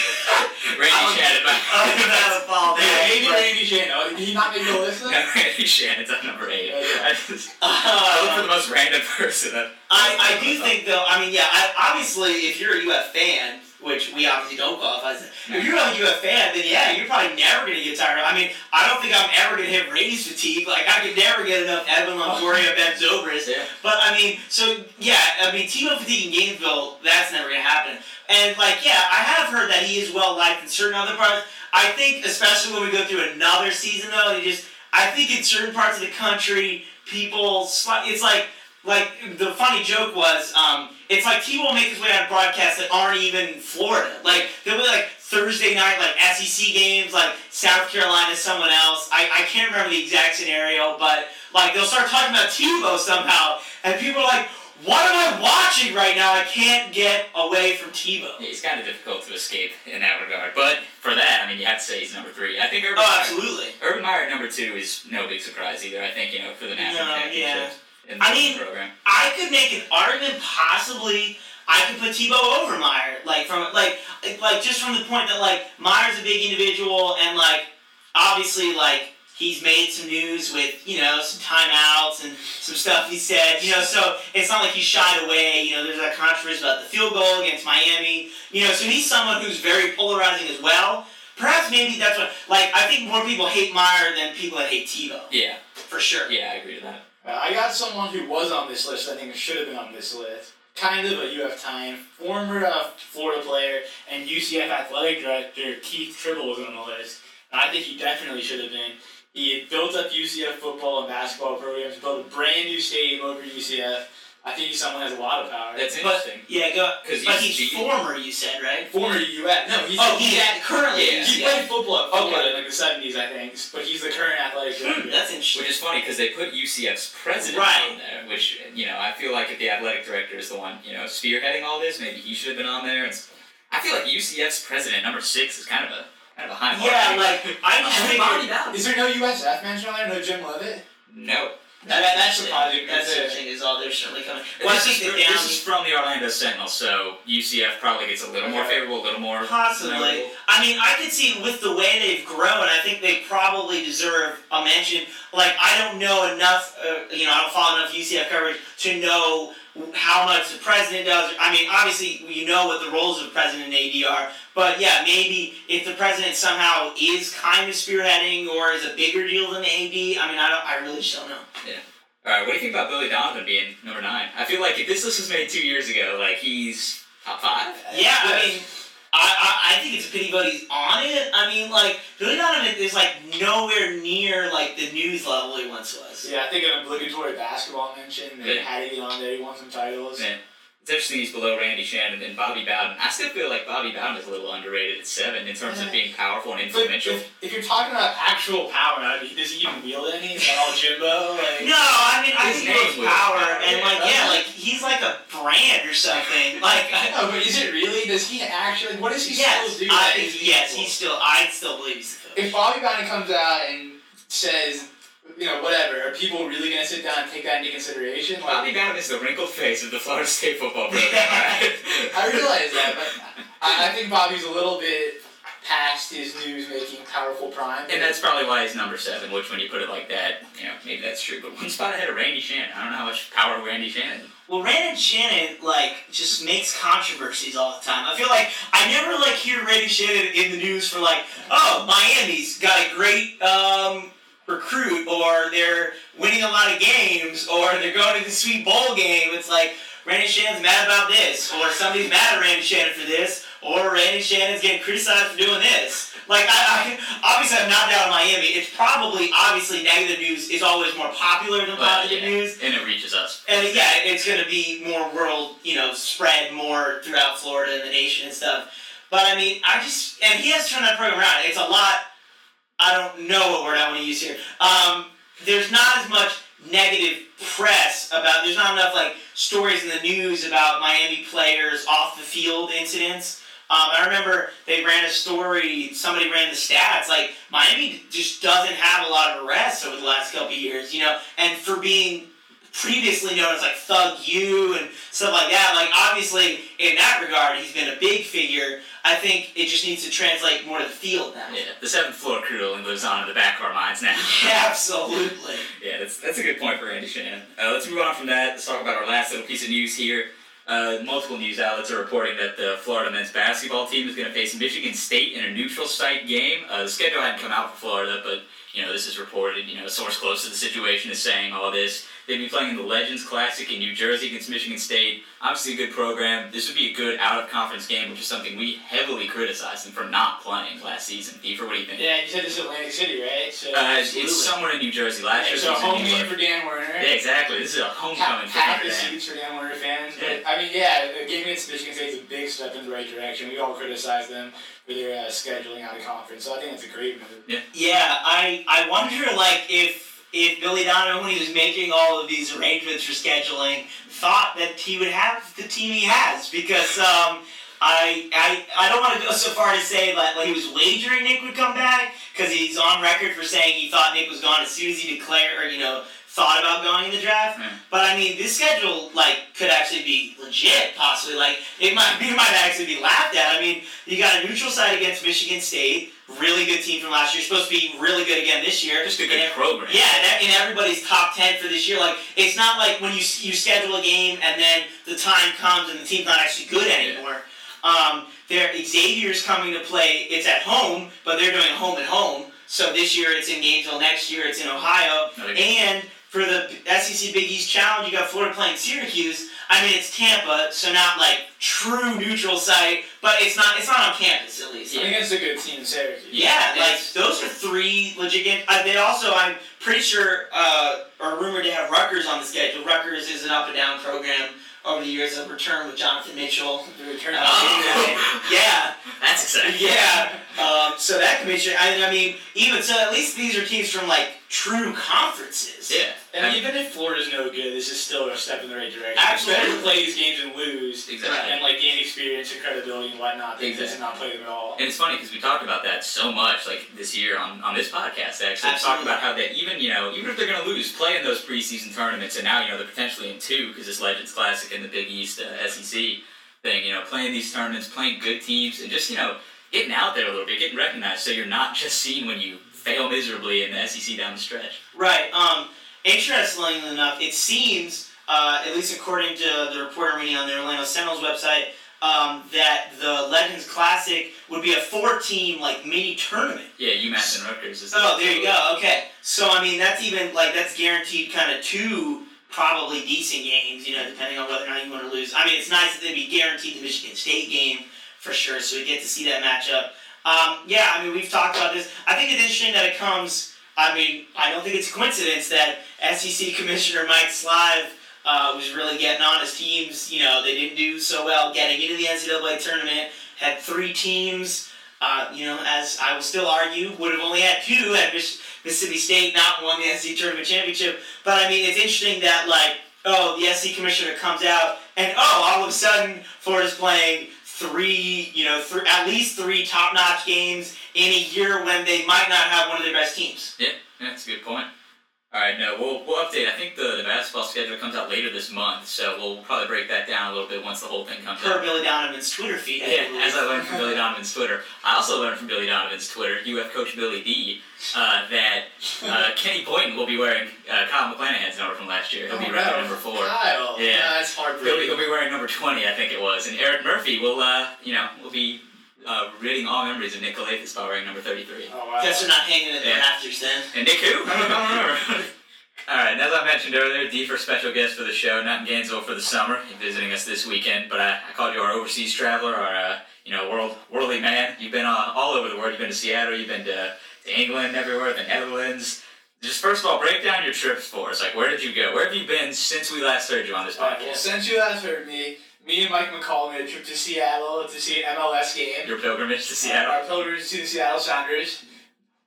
Randy I'm- Shannon. but- I'm gonna have a fall Yeah, back. maybe but, Randy Shannon. Oh, Did he not make the list then? No, Randy Shannon's at number eight. Yeah, yeah. I, just, I look for uh, the most random person. That, I, I do think though. I mean, yeah. I, obviously, if you're a U F fan, which we obviously don't qualify as, if you're a U F fan, then yeah, you're probably never gonna get tired of. I mean, I don't think I'm ever gonna hit Rays fatigue. Like I could never get enough Evan Longoria, Ben Zobrist. Yeah. But I mean, so yeah, I mean, Tebow fatigue in Gainesville, that's never gonna happen. And like, yeah, I have heard that he is well liked in certain other parts. I think, especially when we go through another season, though, he just, I think in certain parts of the country, people, sli- it's like, like the funny joke was, um, it's like Tebow will make his way on broadcasts that aren't even Florida. Like there'll be like Thursday night, like S E C games, like South Carolina, someone else. I, I can't remember the exact scenario, but like they'll start talking about Tebow somehow, and people are like, what am I watching right now? I can't get away from Tebow. Yeah, he's kind of difficult to escape in that regard. But for that, I mean, you have to say he's number three. I think Urban Oh, Meyer, absolutely. Urban Meyer at number two is no big surprise either. I think, you know, for the national No, championships in the I mean, program. I could make an argument possibly I could put Tebow over Meyer, like from like like just from the point that like Meyer's a big individual and like obviously like he's made some news with, you know, some timeouts and some stuff he said, you know, so it's not like he shied away, you know, there's that controversy about the field goal against Miami, you know, so he's someone who's very polarizing as well. Perhaps maybe that's what, like, I think more people hate Meyer than people that hate Tebow, Yeah, for sure. yeah, I agree with that. Uh, I got someone who was on this list, I think should have been on this list. Kind of a U F tie-in. Former uh, Florida player and U C F athletic director Keith Tribble was on the list. And I think he definitely should have been. He had built up U C F football and basketball programs, built a brand new stadium over U C F. I think he's someone who has a lot of power. That's But, interesting. yeah, go, 'Cause but he's he's cheating. former, you said, right? Former U F. No, he's Oh, he's at currently. Yeah. he yeah. played football at Florida Okay. in like the seventies, I think. But he's the current athletic director. Hmm, that's interesting. Which is funny because they put U C F's president Right. on there, which, you know, I feel like if the athletic director is the one, you know, spearheading all this, maybe he should have been on there. It's, I feel like U C F's president, number six, is kind of a kind of a high mark. Yeah, like I just Oh, figured Bobby Bowden. Is there no U S F mention on there? No Jim Levitt? No. That- that's interesting. surprising, That's because, uh, interesting. Is all they're certainly coming. Well, I This, think is, that this down is from the Orlando Sentinel, so U C F probably gets a little more Okay. favorable, a little more possibly. notable. I mean, I could see with the way they've grown, I think they probably deserve a mention. Like I don't know enough. Uh, you know, I don't follow enough U C F coverage to know how much the president does. I mean, obviously, you know what the roles of the president and A D are. But yeah, maybe if the president somehow is kind of spearheading or is a bigger deal than the A D, I mean, I don't. I really just don't know. Alright, what do you think about Billy Donovan being number nine? I feel like if this list was made two years ago, like he's top five? Yeah, I mean, I, I, I think it's a pity, but he's on it. I mean, like, Billy Donovan is, like, nowhere near, like, the news level he once was. Yeah, I think an obligatory basketball mention. They Yeah. had to get on there. He won some titles. Man, it's interesting he's below Randy Shannon and Bobby Bowden. I still feel like Bobby Bowden is a little underrated at seven in terms of being powerful and But influential. if, if you're talking about actual power, I mean, does he even wield any? Is that all Jimbo? Like, No, I mean, I His think he name was was power, power, and, yeah. like, yeah, like, he's like a brand or something. Like, I know, but is it really? Does he actually? What does he yes, still do? I that think, is yes, meaningful? he's still, I still believe he's the coach. If Bobby Bowden comes out and says, you know, whatever, are people really going to sit down and take that into consideration? Like, Bobby Bowden is the wrinkled face of the Florida State football program, alright? I realize that, but I, I think Bobby's a little bit past his news-making powerful prime. And that's probably why he's number seven, which when you put it like that, you know, maybe that's true. But one spot ahead of Randy Shannon. I don't know how much power Randy Shannon. Well, Randy Shannon, like, just makes controversies all the time. I feel like I never, like, hear Randy Shannon in the news for, like, oh, Miami's got a great, um... recruit, or they're winning a lot of games, or they're going to the Sweet Bowl game. It's like Randy Shannon's mad about this, or somebody's mad at Randy Shannon for this, or Randy Shannon's getting criticized for doing this. Like, I, I obviously I'm not down on Miami. It's probably, obviously, negative news is always more popular than But, positive yeah, news. And it reaches us. And yeah, it's going to be more world, you know, spread more throughout Florida and the nation and stuff. But I mean, I just, and he has turned that program around. It's a lot, I don't know what word I want to use here. Um, there's not as much negative press about. There's not enough like stories in the news about Miami players off the field incidents. Um, I remember they ran a story. Somebody ran the stats. Like Miami just doesn't have a lot of arrests over the last couple of years. You know, and for being previously known as like Thug U and stuff like that. Like obviously in that regard, he's been a big figure. I think it just needs to translate more to the field now. Yeah, the seventh floor crew only lives on in the back of our minds now. Yeah, absolutely. Yeah, that's that's a good point for Andy Shan. Uh, let's move on from that. Let's talk about our last little piece of news here. Uh, multiple news outlets are reporting that the Florida men's basketball team is going to face Michigan State in a neutral site game. Uh, the schedule hadn't come out for Florida, but you know this is reported. You know, a source close to the situation is saying all this. They'd be playing in the Legends Classic in New Jersey against Michigan State. Obviously a good program. This would be a good out-of-conference game, which is something we heavily criticized them for not playing last season. Kiefer, what do you think? Yeah, you said this is Atlantic City, right? So uh, it's somewhere in New Jersey. Last yeah, year so it was a home in New game York. for Dan Werner. Yeah, exactly. This is a homecoming for Half Notre the Dame. seats for Dan Werner fans. Yeah. But, I mean, yeah, the game against Michigan State is a big step in the right direction. We all criticize them for their uh, scheduling out of conference, so I think it's a great move. Yeah, yeah I, I wonder, like, if if Billy Donovan, when he was making all of these arrangements for scheduling, thought that he would have the team he has, because um, I, I I don't want to go so far to say that like, he was wagering Nick would come back, because he's on record for saying he thought Nick was gone as soon as he declared, or, you know, thought about going in the draft. Mm. But I mean, this schedule like could actually be legit, possibly. Like it might it might actually be laughed at. I mean, you got a neutral site against Michigan State, really good team from last year. Supposed to be really good again this year. just a good and, program. Yeah, and, and everybody's top ten for this year. Like it's not like when you you schedule a game and then the time comes and the team's not actually good anymore. Um, there Xavier's coming to play. It's at home, but they're doing home and home. So this year it's in Gainesville. Next year it's in Ohio, Okay. and for the S E C Big East Challenge, you got Florida playing Syracuse. I mean, it's Tampa, so not like true neutral site, but it's not it's not on campus at least. I think it's a good team in Syracuse. Yeah, like those are three legit games. Uh, they also, I'm pretty sure, uh, are rumored to have Rutgers on the schedule. Rutgers is an up and down program over the years of return with Jonathan Mitchell. The return Uh, oh. yeah, That's exciting. yeah. Um, so that could be. I, I mean, even so, at least these are teams from like true conferences. Yeah. And I mean, even if Florida's no good, this is still a step in the right direction. Absolutely. It's better to play these games and lose, Exactly. and like gain experience and credibility and whatnot, than Exactly. just not play them at all. And it's funny because we talked about that so much, like this year on, on this podcast. Actually, Absolutely. talk about how that even you know even if they're going to lose, play in those preseason tournaments, and now you know they're potentially in two because this Legends Classic and the Big East uh, S E C thing. You know, playing these tournaments, playing good teams, and just you know getting out there a little bit, getting recognized, so you're not just seen when you fail miserably in the S E C down the stretch. Right. Um, interestingly enough, it seems, uh, at least according to the report I'm reading on the Orlando Sentinel's website, um, that the Legends Classic would be a four-team like mini tournament. Yeah, UMass and Rutgers is. Oh, there you go. Okay. So I mean, that's even like that's guaranteed kind of two probably decent games. You know, depending on whether or not you want to lose. I mean, it's nice that they'd be guaranteed the Michigan State game for sure, so we get to see that matchup. Um, yeah, I mean, we've talked about this. I think it's interesting that it comes. I mean, I don't think it's a coincidence that S E C Commissioner Mike Slive uh, was really getting on his teams. You know, they didn't do so well getting into the N C double A tournament. Had three teams. Uh, you know, as I will still argue, would have only had two had Mississippi State not won the S E C tournament championship. But I mean, it's interesting that like, oh, the S E C Commissioner comes out and oh, all of a sudden Florida's playing three, you know, th- at least three top-notch games in a year when they might not have one of their best teams. Yeah, yeah, that's a good point. All right, no, we'll we'll update. I think the, the basketball schedule comes out later this month, so we'll probably break that down a little bit once the whole thing comes Per out. Billy Donovan's Twitter feed. I Yeah, believe. as I learned from Billy Donovan's Twitter. I also learned from Billy Donovan's Twitter, U F coach Billy D, uh, that uh, Kenny Boynton will be wearing uh, Kyle McClanahan's number from last year. He'll be Oh, wearing no. number four. Kyle. Yeah. That's He'll be, heartbreaking. he'll be wearing number twenty, I think it was. And Eric Murphy will, uh, you know, will be uh, ridding all memories of Nick Calathis by wearing number thirty-three. Oh, wow. Guess they're not hanging in the Yeah. rafters then. And Nick who? I don't, I don't remember. All right, and as I mentioned earlier, D for special guest for the show, not in Gainesville for the summer, He's visiting us this weekend. But I, I called you our overseas traveler, our uh, you know world worldly man. You've been uh, all over the world. You've been to Seattle, you've been to, to England, everywhere, the Netherlands. Just first of all, break down your trips for us. Like, where did you go? Where have you been since we last heard you on this All right, well, podcast? since you last heard me, me and Mike McCall made a trip to Seattle to see an M L S game. Your pilgrimage to Seattle. Our pilgrimage to the Seattle Sounders.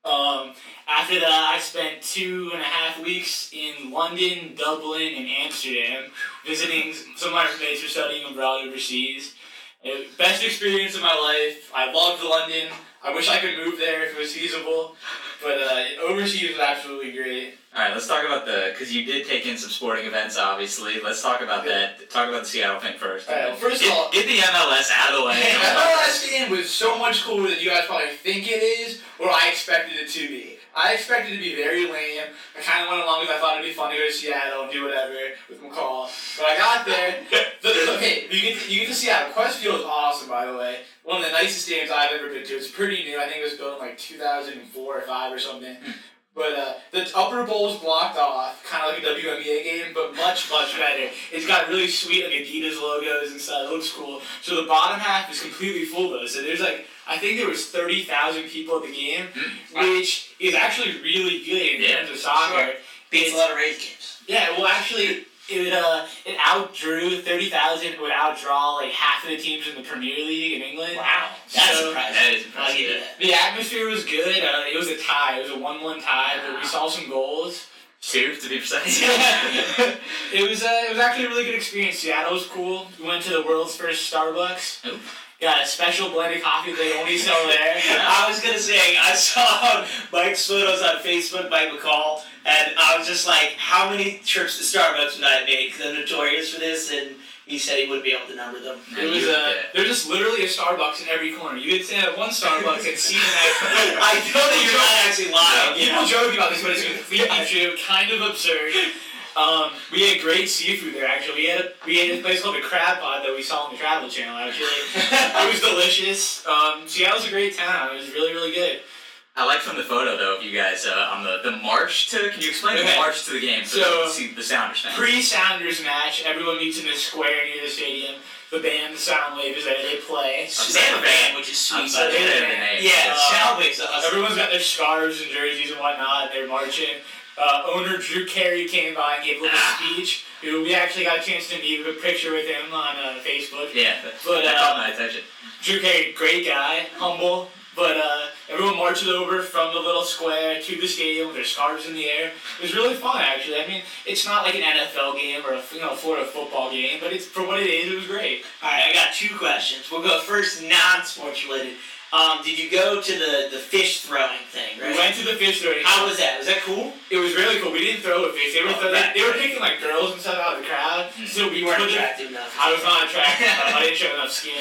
Um, after that, I spent two and a half weeks in London, Dublin, and Amsterdam, visiting some of my roommates were studying abroad overseas. It was the best experience of my life. I loved London. I wish I could move there if it was feasible, but uh, overseas was absolutely great. All right, let's talk about the, because you did take in some sporting events, obviously. Let's talk about that. Talk about the Seattle thing first. All right, well, first of get, all, get the M L S out of the way. the M L S game was so much cooler than you guys probably think it is, or I expected it to be. I expected it to be very lame. I kind of went along because I thought it'd be fun to go to Seattle and do whatever with McCall. But I got there. the, the, okay, you get to, you get to Seattle. Quest Field is awesome, by the way. One of the nicest games I've ever been to. It's pretty new. I think it was built in like two thousand four or five or something. But uh, the upper bowl is blocked off, kind of like a W N B A game, but much, much better. It's got really sweet like Adidas logos and stuff. It looks cool. So the bottom half is completely full though. So there's like, I think there was thirty thousand people at the game, which is actually really good in Yeah, terms of soccer. Sure. Beats a lot of race games. Yeah, well actually, it uh, it outdrew thirty thousand. It would outdraw like half of the teams in the Premier League in England. Wow. That's So- surprising. That is I'll impressive. give you that. The atmosphere was good. Uh, it was a tie. It was a one-one tie, but we saw some goals. Two, to be precise. it was uh, it was actually a really good experience. Seattle was cool. We went to the world's first Starbucks. Ooh. Got a special blend of coffee they only sell there. I was gonna say, I saw Mike's photos on Facebook, Mike McCall, and I was just like, how many trips to Starbucks would I have made? Because I'm notorious for this, and he said he wouldn't be able to number them. It was uh, there's just literally a Starbucks in every corner. You could stand at one Starbucks and see the next. I know that you're not actually lying. you People know? joke about this, but it's completely true. Kind of absurd. Um, we had great seafood there. Actually, we had a, we had a place called the Crab Pod that we saw on the Travel Channel. Actually, it was delicious. Um, Seattle's a great town. It was really really good. I like from the photo, though, of you guys uh, on the, the march to, can you explain Okay. the march to the game for So, the, see the Sounders fans? Pre-Sounders match, everyone meets in this square near the stadium. The band, the Soundwave, is there. They play. They have a band, which is I'm sweet. sorry, by the way. they have the name. Yeah, Uh, Soundwave's awesome. Everyone's got their scarves and jerseys and whatnot. They're marching. Uh, owner Drew Carey came by and gave a little Ah. speech. We actually got a chance to meet, a picture with him on uh, Facebook. Yeah, that, But, that uh, caught my attention. Drew Carey, great guy, humble. But uh, everyone marches over from the little square to the stadium with their scarves in the air. It was really fun, actually. I mean, it's not like an N F L game or a you know Florida football game, but it's for what it is. It was great. Alright, I got two questions. We'll go first non-sports related. Um, did you go to the, the fish throwing thing, right? We went to the fish throwing. How was that? Was that cool? It was really cool. We didn't throw a fish. They were Oh, throw- right, they were right. picking like girls and stuff out of the crowd. So we You weren't couldn't- attractive enough. I was not attractive enough. I didn't show enough skin.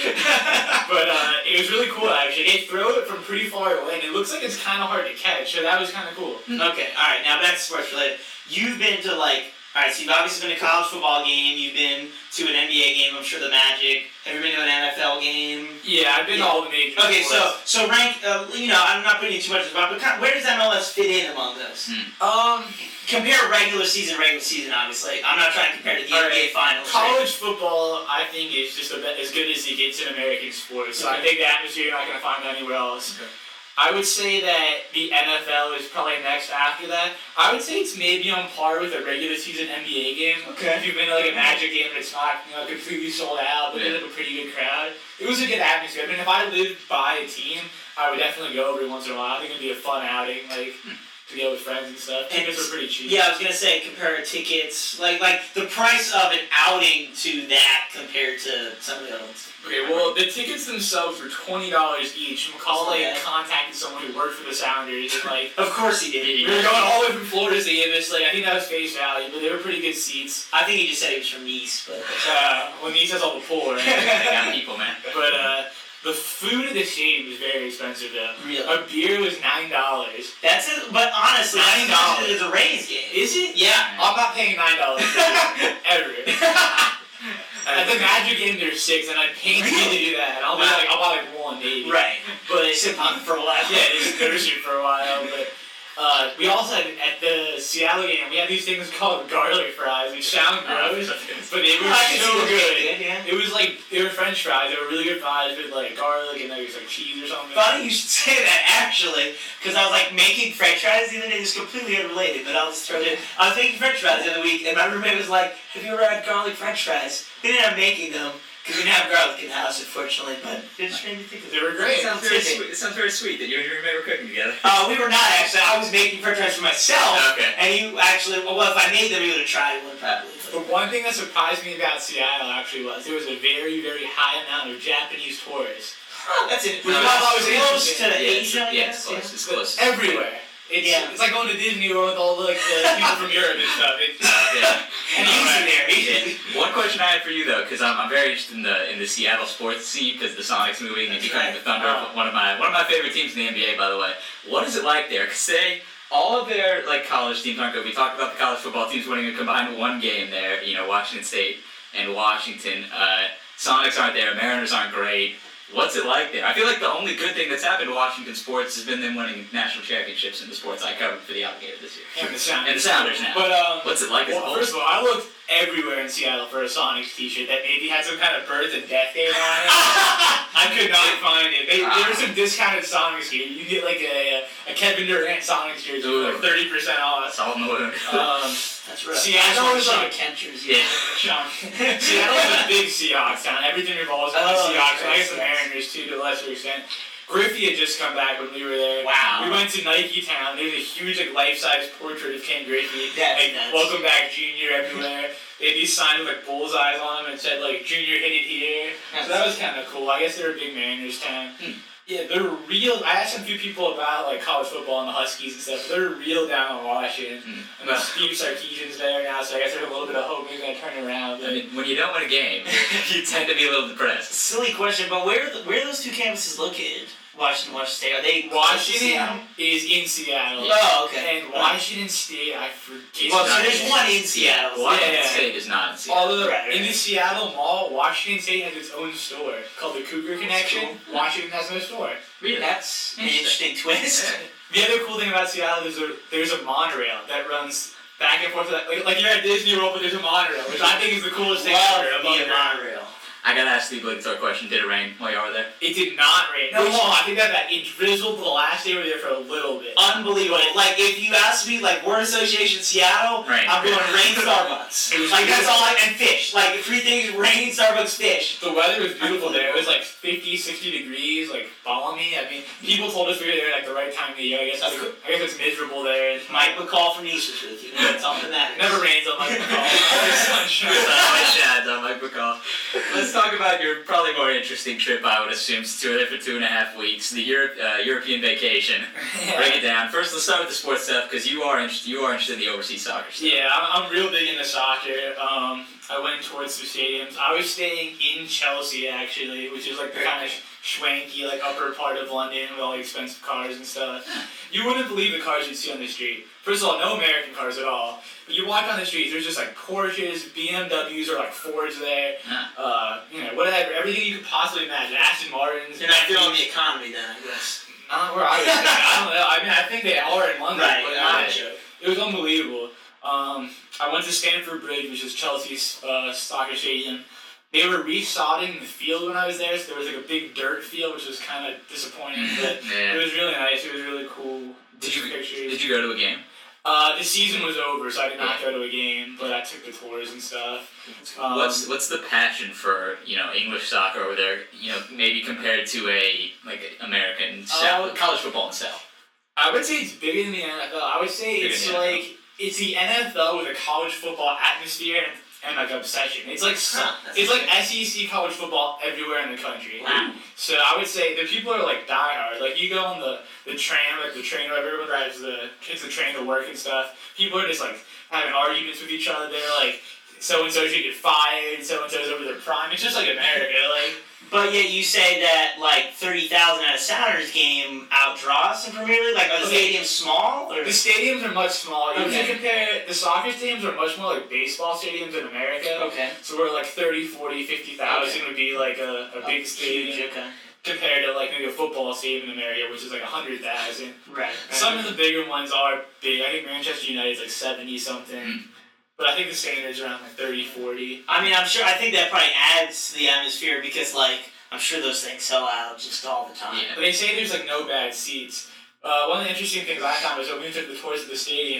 But uh, it was really cool actually. They throw it from pretty far away, and it looks like it's kind of hard to catch. So that was kind of cool. Okay, alright, now back to sports related. You've been to like, alright, so you've obviously been to a college football game, you've been to an N B A game, I'm sure the Magic. Have you been to an N F L game? Yeah, I've been to Yeah. all the major. Okay, so sports. so rank, uh, you know, I'm not putting you too much about, but kind of, where does M L S fit in among those? um, Compare regular season, regular season, obviously. I'm not trying to compare to the All N B A right. finals. right? college football I think is just a, as good as it gets in American sports. So I think the atmosphere you're not going to find anywhere else. Okay. I would say that the N F L is probably next after that. I would say it's maybe on par with a regular season N B A game. Okay. If you've been to like a Magic game and it's not you know completely sold out, but Yeah. they have a pretty good crowd. It was a good atmosphere. I mean, if I lived by a team, I would definitely go every once in a while. I think it'd be a fun outing, like to go with friends and stuff. And Tickets are pretty cheap. Yeah, I was gonna say compare tickets, like like the price of an outing to that compared to some of the other ones. Okay, well, the tickets themselves were twenty dollars each. Macaulay Okay. contacted someone who worked for the Sounders, and like, Of course he did. we were going all the way from Florida to give us, like, I think that was face value, but they were pretty good seats. I think he just said he was from Nice, but Uh, when he says all the poor, They right? got people, man. But, uh, the food at the stadium was very expensive, though. really. A beer was nine dollars. That's it. But honestly, Nine nine dollars dollars. is a Rays game. Is it? Yeah. I'm not paying nine dollars ever. At the Magic game, there's six, and I'd pay me to do that. I'll be Wow. like, I'll buy like one, maybe. Right. But Sip on it for a while. yeah, just nurse it for a while. But uh, we also had at the Seattle game, we had these things called garlic fries, which sound gross, but they were I can see so what good. they did, yeah. It was like they were French fries. They were really good fries with like garlic and there was like cheese or something. Funny you should say that actually, because I was like making French fries the other day. It's completely unrelated, but I'll just throw it in. I was making French fries the other week, and my roommate was like, "Have you ever had garlic French fries?" They ended up making them, Because we didn't have garlic in the house, unfortunately, but it just made me think of They were great. It sounds very sweet. It sounds very sweet that you and your roommate were cooking together. Uh, we were not actually. I was making french fries for myself. Okay. And you actually, well, if I made them, you would have tried one probably. But one thing that surprised me about Seattle actually was there was a very, very high amount of Japanese tourists. Oh, that's it. Which Well, I thought it's was close interesting. to Yeah, Asia, I yeah, guess. it's close. Yeah. It's close. Everywhere. It's, Yeah. it's like going to Disney World with all the, like, the people from Europe and stuff. It's, Uh, yeah. And All easy right. there, easy. Yeah. One question I had for you though, because I'm, I'm very interested in the in the Seattle sports scene, because the Sonics moving and That's becoming right. the Thunder, Oh. one of my one of my favorite teams in the N B A, by the way. What is it like there? Because they all of their like college teams aren't good. We talked about the college football teams winning a combined one game there. You know, Washington State and Washington. Uh, Sonics aren't there. Mariners aren't great. What's it like there? I feel like the only good thing that's happened to Washington sports has been them winning national championships in the sports I covered for the Alligator this year. and the Sounders. And the Sounders now. But, um, What's it like as a well, whole? first of all, I looked everywhere in Seattle for a Sonics t-shirt that maybe had some kind of birth and death date on it. I could not find it. They, there were some discounted Sonics here. You get like a, a Kevin Durant Sonics jersey for like thirty percent off. Salt in the wound. Um, That's right. Seattle is Sean like- Kemp jersey. Yeah. Sean. Seattle is a big Seahawks town. Everything revolves around Oh, the Seahawks. And I guess the yes. Mariners too, to a lesser extent. Griffey had just come back when we were there. Wow. We went to Nike Town. There's a huge like life-size portrait of Ken Griffey. That's like, nuts. welcome back, Junior, everywhere. They had these signs with like bullseyes on them and said like Junior hit it here. So that was kind of cool. I guess they're a big Mariners town. Hmm. Yeah, they're real. I asked some few people about like college football and the Huskies and stuff. They're real down on Washington. Hmm. And then Steve Sarkisian's there now, so I guess there's a little bit of hope he's gonna turn around. I mean, when you don't win a game, you tend to be a little depressed. Silly question, but where are the, where are those two campuses located? Washington, Washington State. Are they close to Seattle? Washington is in Seattle. Oh, okay. And Washington State, I forget. Well, so not there's in- one in Seattle. Washington Yeah. State is not in Seattle. Although Right, right. in the Seattle Mall, Washington State has its own store called the Cougar Connection. cool. Washington has no store. Really? That's an Interesting. interesting twist. The other cool thing about Seattle is there, there's a monorail that runs back and forth. Like, like you're at Disney World, but there's a monorail, which I think is the coolest thing Love ever. me a above ground. monorail. I gotta ask the obligatory question. Did it rain while you were there? It did not rain. No, hold on. I think that, that it drizzled the last day we were there for a little bit. Unbelievable. Like, if you ask me, like, word association Seattle, Rain. I'm going rain, Starbucks. It was Like, that's beautiful. all I, and fish. Like, three things, rain, Starbucks, fish. The weather was beautiful there. It was like fifty, sixty degrees, like balmy. I mean, people told us we were there at like the right time of the year. I guess That's it's, I guess it's miserable there. And Mike McCall from Nice was with you. That's all that matters. it never rains on Mike McCall. Always sunshine. My shads on Mike McCall. Let's talk about your probably more interesting trip, I would assume, to there for two and a half weeks. The Europe, uh, European vacation. Break it down. First, let's start with the sports stuff, because you are interested. You are interested in the overseas soccer stuff. Yeah, I'm, I'm real big into soccer. Um, I went towards the stadiums. I was staying in Chelsea actually, which is like the kind of schwanky, like upper part of London with all the expensive cars and stuff. You wouldn't believe the cars you'd see on the street. First of all, no American cars at all. But you walk on the streets, there's just like Porsches, B M Ws, or like Fords there. Huh. Uh, you know, whatever, everything you could possibly imagine. Aston Martins. You're not feeling the economy then, I guess. Not where I was staying. I don't know. I mean, I think they are in London. Right, but no, not- I'm sure. it was unbelievable. Um, I went to Stamford Bridge, which is Chelsea's uh, soccer stadium. They were resodding the field when I was there, so there was like a big dirt field, which was kind of disappointing. But Yeah. it was really nice. It was really cool. Did you Pictures. did you go to a game? Uh, the season was over, so I did not go to a game, but I took the tours and stuff. Um, What's what's the passion for you know English soccer over there? You know, maybe compared to a like American style, Uh, college football and style. I would say it's bigger than the N F L. I would say Bigger it's than the N F L. like it's the N F L with a college football atmosphere and, and like obsession. It's like so- Huh, that's it's like interesting. S E C college football everywhere in the country. Wow. So I would say the people are like diehard. Like you go on the, the train, like the train, where everyone drives the takes the train to work and stuff. People are just like having arguments with each other. They're like, so and so should get fired. So and so's over their prime. It's just like America. Like But yet you say that, like, thirty thousand at a Sounders game outdraws in Premier League? Like, are the Okay. stadiums small? Or? the stadiums are much smaller. You Okay. can compare the soccer stadiums are much more like baseball stadiums in America. Okay. So we're like thirty, forty, fifty thousand would be like a, a big stadium Huge, okay. compared to like maybe a football stadium in America, which is like a hundred thousand. Right. Some of the bigger ones are big. I think Manchester United's like seventy something. But I think the standards are around like thirty, forty. I mean, I'm sure, I think that probably adds to the atmosphere because, like, I'm sure those things sell out just all the time. Yeah. But they say there's like no bad seats. Uh, one of the interesting things I found was when we took the tours of the stadium,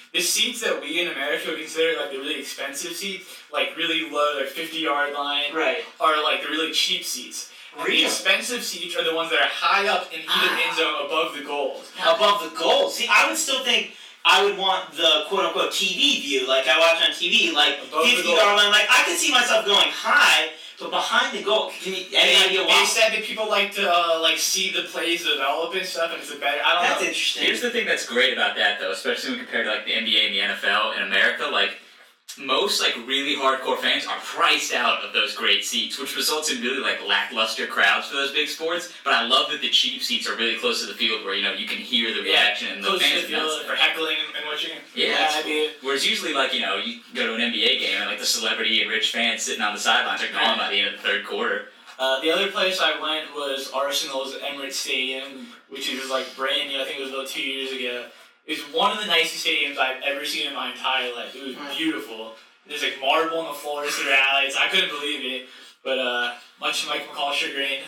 the seats that we in America would consider like the really expensive seats, like really low, like fifty-yard line, Right. are like the really cheap seats. And Really? the expensive seats are the ones that are high up in either end zone above the goals. Above the goal. See, I would still think I would want the quote unquote T V view, like I watch on T V, like Above the fifty goal. yard line. Like I could see myself going high, but behind the goal. Can you any And idea they, why? they said that people like to uh, like see the plays develop and stuff, and it's a better. I don't That's know. interesting. Here's the thing that's great about that, though, especially when compared to like the N B A and the N F L in America. Like most like really hardcore fans are priced out of those great seats, which results in really like lackluster crowds for those big sports. But I love that the cheap seats are really close to the field, where you know you can hear the reaction and the Close to fans. the field for heckling and watching. Yeah, that's idea. Whereas usually, like, you know, you go to an N B A game and, like, the celebrity and rich fans sitting on the sidelines are gone by the end of the third quarter. Uh, the other place I went was Arsenal's Emirates Stadium, which is like brand new. I think it was about two years ago. It was one of the nicest stadiums I've ever seen in my entire life. It was Wow. beautiful. There's like marble on the floors throughout. It's, I couldn't believe it. But uh, much to Mike McCall's chagrin,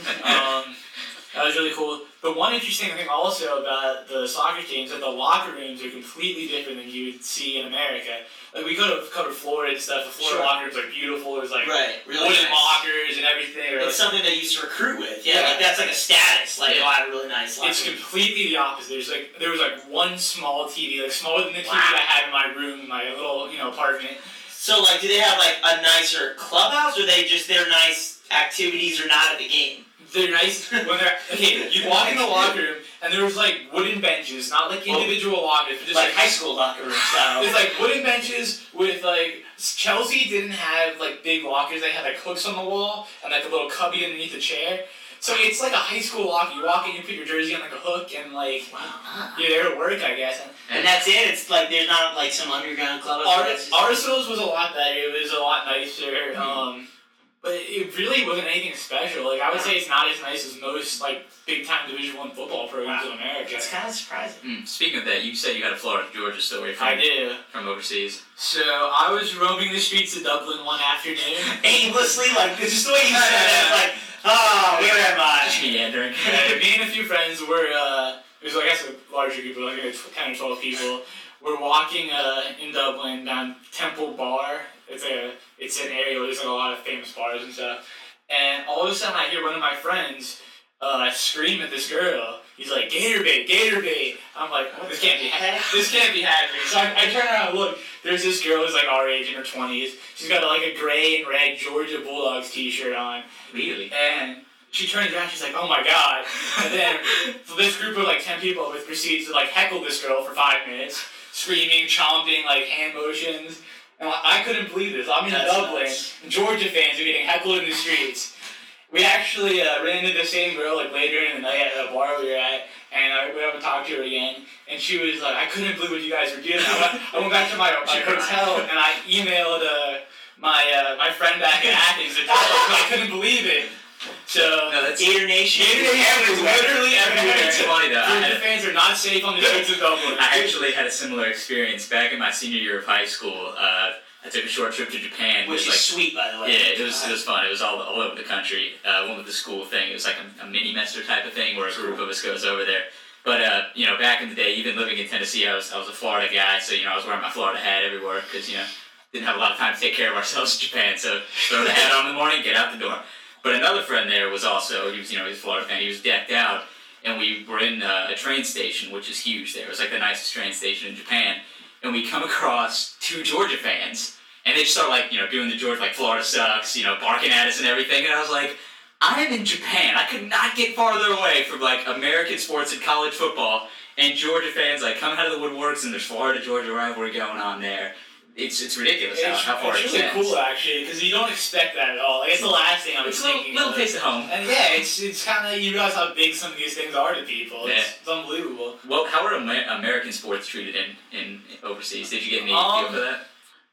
um, that was really cool. The one interesting thing also about the soccer teams is that the locker rooms are completely different than you would see in America. Like we could have covered Florida and stuff. The Florida Sure. locker rooms are beautiful. There's like Right. Really wooden nice. lockers and everything. Or, It's something they used to recruit with. Yeah, Yeah. like that's like a status. Like, Yeah. oh, I have a really nice locker It's room. completely the opposite. There's like there was like one small T V, like smaller than the T V Wow. I had in my room, my little you know apartment. So, like, do they have like a nicer clubhouse, or they just their nice activities are not at the game? They're nice when they're okay. You walk in the locker room and there was like wooden benches, not like individual lockers, but just Like like, high school locker room style. It's like wooden benches with like Chelsea didn't have like big lockers. They had like hooks on the wall and like a little cubby underneath the chair. So it's like a high school locker. You walk in, you put your jersey on like a hook, and like Wow. you're there to work, I guess. And And that's it. It's like there's not like some underground clubhouse. Ar- That's just- Arsenal's was a lot better. It was a lot nicer. Um, but it really wasn't anything special. Like I would say, it's not as nice as most like big time Division One football programs Wow. in America. It's kind of surprising. Mm, speaking of that, you said you got a Florida Georgia story from, I do. from overseas. So I was roaming the streets of Dublin one afternoon. Aimlessly, like this is the way you said it. Like, oh, where am Just I? meandering. Uh, me and a few friends were, uh, it was I guess a larger group, like maybe ten or twelve people. We're walking uh, in Dublin down Temple Bar. It's a, it's an area where there's like a lot of famous bars and stuff. And all of a sudden I hear one of my friends uh, scream at this girl. He's like, "Gator bait, gator bait." I'm like, oh, this can't be ha- this can't be happening. So I, I turn around and look. There's this girl who's like our age in her twenties. She's got like a gray and red Georgia Bulldogs t-shirt on. Really? And she turns around, she's like, "Oh my god." And then so this group of like ten people with proceeds to like heckle this girl for five minutes, screaming, chomping, like hand motions. And I, I couldn't believe this. I'm in That's Dublin, nuts. and Georgia fans are getting heckled in the streets. We actually uh, ran into the same girl like later in the night at a bar we were at, and I went up and talked to her again. And she was like, "I couldn't believe what you guys were doing." I went, I went back to my, my hotel and I emailed uh, my uh, my friend back in Athens to tell her 'cause I couldn't believe it. So No, that's Gator Nation. Gator Nation is literally everywhere. It's funny though. I, Georgia had, fans are not safe on the streets of Dublin. I actually had a similar experience back in my senior year of high school. Uh, I took a short trip to Japan. Which It is was sweet, by the way. like, yeah, it was it was fun. It was all all over the country. Uh, one with the school thing. It was like a, a mini semester type of thing where a group of us goes over there. But uh, you know, back in the day, even living in Tennessee, I was I was a Florida guy, so you know I was wearing my Florida hat everywhere because you know didn't have a lot of time to take care of ourselves in Japan. So throw the hat on in the morning, get out the door. But another friend there was also he was you know he was a Florida fan. He was decked out, and we were in uh, a train station, which is huge there. It was like the nicest train station in Japan, and we come across two Georgia fans. And they just start like, you know, doing the George, like, Florida sucks, you know, barking at us and everything. And I was like, I am in Japan. I could not get farther away from, like, American sports and college football. And Georgia fans, like, come out of the woodworks and there's Florida-Georgia rivalry going on there. It's it's ridiculous It's, how, how far it's it really extends. cool, actually, because you don't expect that at all. Like, it's the last thing I was It's a little, thinking. little of. taste of home. And yeah, it's it's kind of, you realize how big some of these things are to people. It's, Yeah. it's unbelievable. Well, how are Amer- American sports treated in, in overseas? Did you get any Um, feel for that?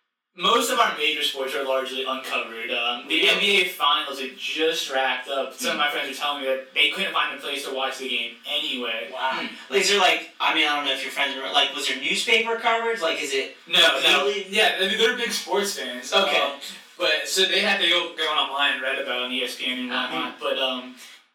Most of our major sports are largely uncovered. Um, the N B A finals had just wrapped up. Some of my friends were telling me that they couldn't find a place to watch the game anyway. Wow. Like, is there like, I mean, I don't know if your friends are, like, was there newspaper coverage? Like, is it... No, no. Really? Yeah, I mean, they're big sports fans. Okay. Um, but, so they had to go, go online and read about it on E S P N and whatnot. Uh-huh. But, um,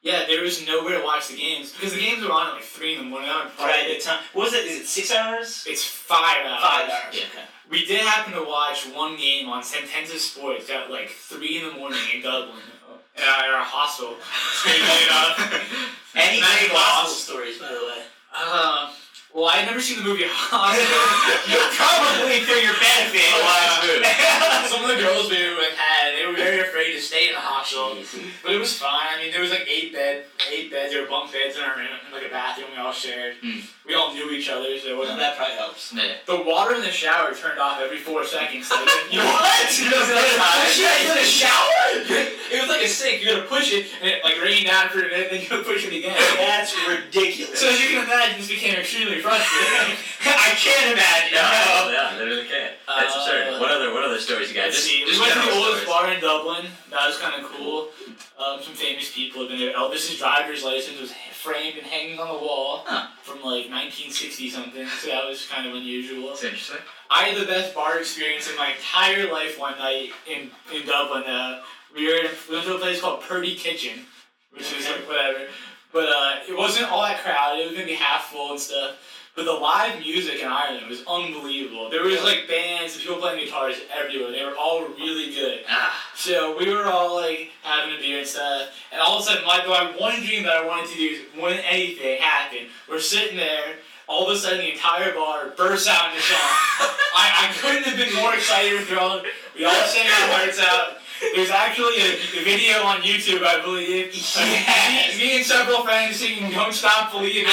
Yeah, there was nowhere to watch the games because the games were on at like three in the morning. I would Right. probably- The time. What was it? Is it six hours? It's five hours. Five hours. Yeah. Okay. We did happen to watch one game on Sentenza Sports at like three in the morning in Dublin at our, our hostel. Strangely enough. Any Nice great loss. hospital stories, by the way? Uh, well, I had never seen the movie Hostel. Probably for your benefit. Uh, Some of the girls we were with had, they were very afraid to stay in the hostel. Jeez. But it was fine. I mean, there was like eight bed, eight beds. There were bunk beds in our room, like a bathroom we all shared. Mm. We all knew each other, so it Well, wasn't. that probably helps. Yeah. The water in the shower turned off every four seconds. So you know What? You know, the other time. Shit, in the shower? It was like a sink. You gotta push it, and it like rained down for a minute, then you gotta push it again. That's ridiculous. So as you can imagine, this became extremely frustrating. I can't imagine. No, No. yeah, literally can't. That's Uh, absurd. What other what other stories you got? Let's Just, see. We just went to the general oldest stories. bar in Dublin. That was kind of cool. Um, some famous people have been there. Elvis's driver's license was framed and hanging on the wall Huh. from like nineteen sixty something. So that was kind of unusual. That's interesting. I had the best bar experience in my entire life one night in in Dublin. Uh, we were in, we went to a place called Purdy Kitchen, which is like whatever. But uh, it wasn't all that crowded. It was gonna be half full and stuff. But the live music in Ireland was unbelievable. There was like bands and people playing guitars everywhere. They were all really good. Ah, So we were all like having a beer and stuff, and all of a sudden, my, my one dream that I wanted to do is when anything happened, we're sitting there. All of a sudden, the entire bar bursts out into song. I, I couldn't have been more excited or thrilled. We all sang our hearts out. There's actually a, a video on YouTube, I believe. Yes. Me, me and several friends singing "Don't Stop Believing"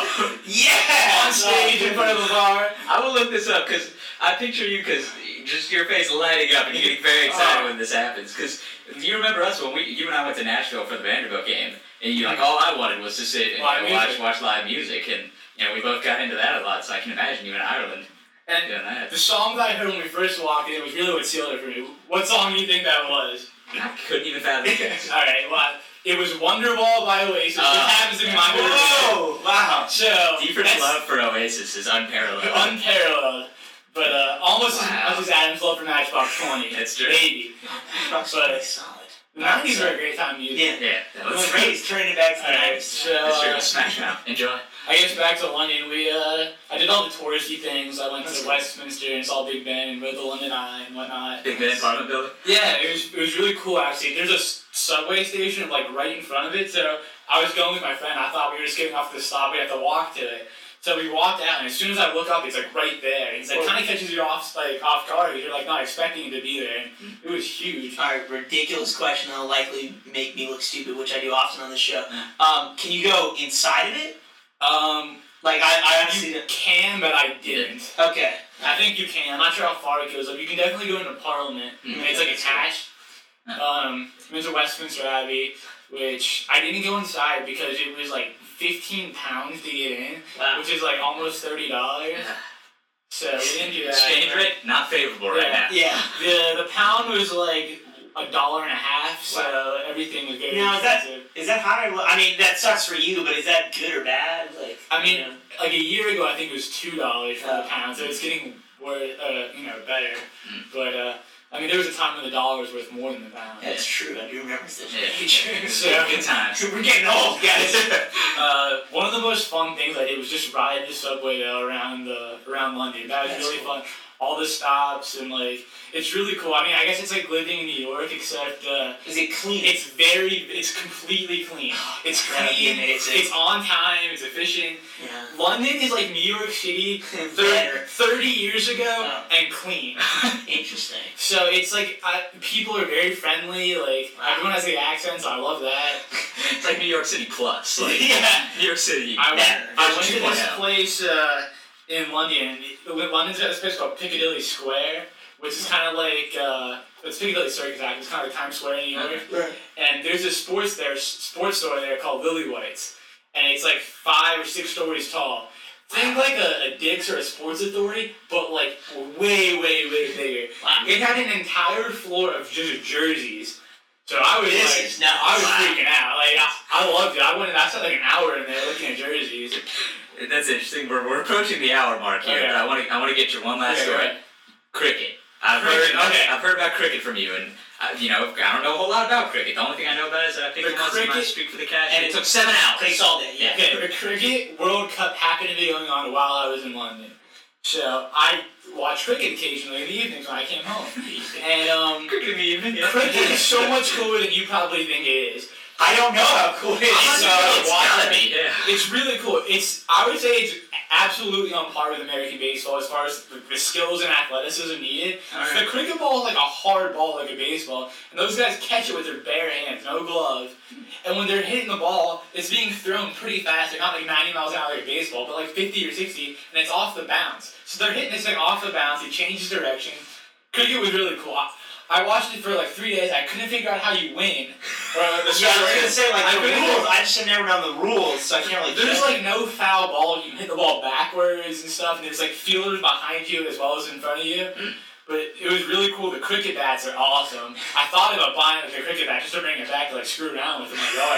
Yeah. on stage in front of the bar. I will look this up because I picture you because just your face lighting up and you getting very excited Oh. when this happens. Because you remember us when we you and I went to Nashville for the Vanderbilt game, and you like all I wanted was to sit and Live you know, watch music. watch live music, and you know we both got into that a lot. So I can imagine you in Ireland And doing that. the song that I heard when we first walked in was really what sealed it for me. What song do you think that was? I couldn't even fathom it. Alright, well, it was Wonderwall by Oasis. Oh. This happens to be my favorite. Whoa! Wow. So, Deeper's that's love for Oasis is unparalleled. unparalleled. But uh, almost Wow. as much as Adam's love for Matchbox twenty. That's true. Maybe. But But- solid. The nineties were a great time music. Yeah. Yeah, that It was was great. It's turning it back to the Alright, nineties. so That's true. uh, Smash Mouth. Enjoy. I guess back to London, we uh, I did all the touristy things. I went That's to cool. Westminster and saw Big Ben and rode the London Eye and whatnot. Big Ben Parliament building. Yeah, it was it was really cool actually. There's a s- subway station like right in front of it, so I was going with my friend. I thought we were just getting off the stop. We had to walk to it. So we walked out, and as soon as I look up, it's like right there. It's like Well- kind of catches you off like off guard. You're like not expecting it to be there. And it was huge. Alright, ridiculous question that'll likely make me look stupid, which I do often on this show. Um, can you go inside of it? Um, Like, I, I honestly you didn't. can, but I didn't. Okay. I think you can. I'm not sure how far it goes. Like you can definitely go into Parliament. Mhm. And it's like attached. Um, we went to Westminster Abbey, which I didn't go inside because it was like fifteen pounds to get in, Wow. which is like almost thirty dollars. So we didn't do that. Exchange rate not favorable right Yeah. now. Yeah. The the pound was like a dollar and a half, so everything was very Now, is that- expensive. Is that high or low? I mean, that sucks for you, but is that good or bad? Like, I mean, you know, like a year ago, I think it was two dollars for the Oh. pound, so it's getting wor- uh, you know, better. Mm. But uh, I mean, there was a time when the dollar was worth more than the pound. that's true. I do remember this. Yeah. So- Good times. We're getting old, guys. Uh, one of the most fun things I did was just ride the subway though around the around London. That was That's really cool. fun. All the stops and like it's really cool. I mean, I guess it's like living in New York, except uh, Is it clean? it's very, it's completely clean. It's That'd be clean. amazing. It's on time. It's efficient. yeah. London is like New York City Better. thirty years ago Oh. and clean. Interesting. So it's like I, people are very friendly. Like Wow. everyone has the accents. I love that. It's like New York City plus. Like Yeah. New York City. I went, Better. I went to two point this oh. place uh, in London. London's got this place called Piccadilly Square, which is kind of like uh, it's Piccadilly Circus Act. It's kind of like Times Square in New York. Right. And there's a sports there, sports store there called Lily White's, and it's like five or six stories tall. Think like a, a Dick's or a Sports Authority, but like way, way, way bigger. Wow. It had an entire floor of just jerseys. So I was This like, is nuts. I was Wow. freaking out. Like I, I loved it. I went. I spent like an hour in there looking at jerseys. That's interesting. We're, we're approaching the hour mark here. Okay. But I want to I want to get your one last Okay, story. right. Cricket. I've Cricket, heard, okay. I've heard about cricket from you, and uh, you know, I don't know a whole lot about cricket. The only thing I know about it is that I picked The it once in my cricket- streak for the cash, and and it took seven hours. Takes all day. Yeah. Okay, the Cricket World Cup happened to be going on while I was in London. So I watch cricket occasionally in the evenings when I came home. And um, Cricket in the evening. Yeah. cricket is so much cooler than you probably think it is. I don't know how cool it is. I'm not so sure It's watch gotta it. be, yeah. It's really cool. It's I would say it's absolutely on par with American baseball as far as the, the skills and athleticism needed. Alright. The cricket ball is like a hard ball like a baseball, and those guys catch it with their bare hands, no glove. And when they're hitting the ball, it's being thrown pretty fast. They're not like ninety miles an hour like a baseball, but like fifty or sixty, and it's off the bounce. So they're hitting this thing off the bounce. It changes direction. Cricket was really cool. I, I watched it for like three days. I couldn't figure out how you win. Or the Yeah, I was gonna say like I the couldn't- rules. I just have never done the rules, so I can't really. There's judge. like no foul ball. You can hit the ball backwards and stuff, and there's like fielders behind you as well as in front of you. But it was really cool. The cricket bats are awesome. I thought about buying like, a cricket bat just to bring it back to like screw around with in my yard.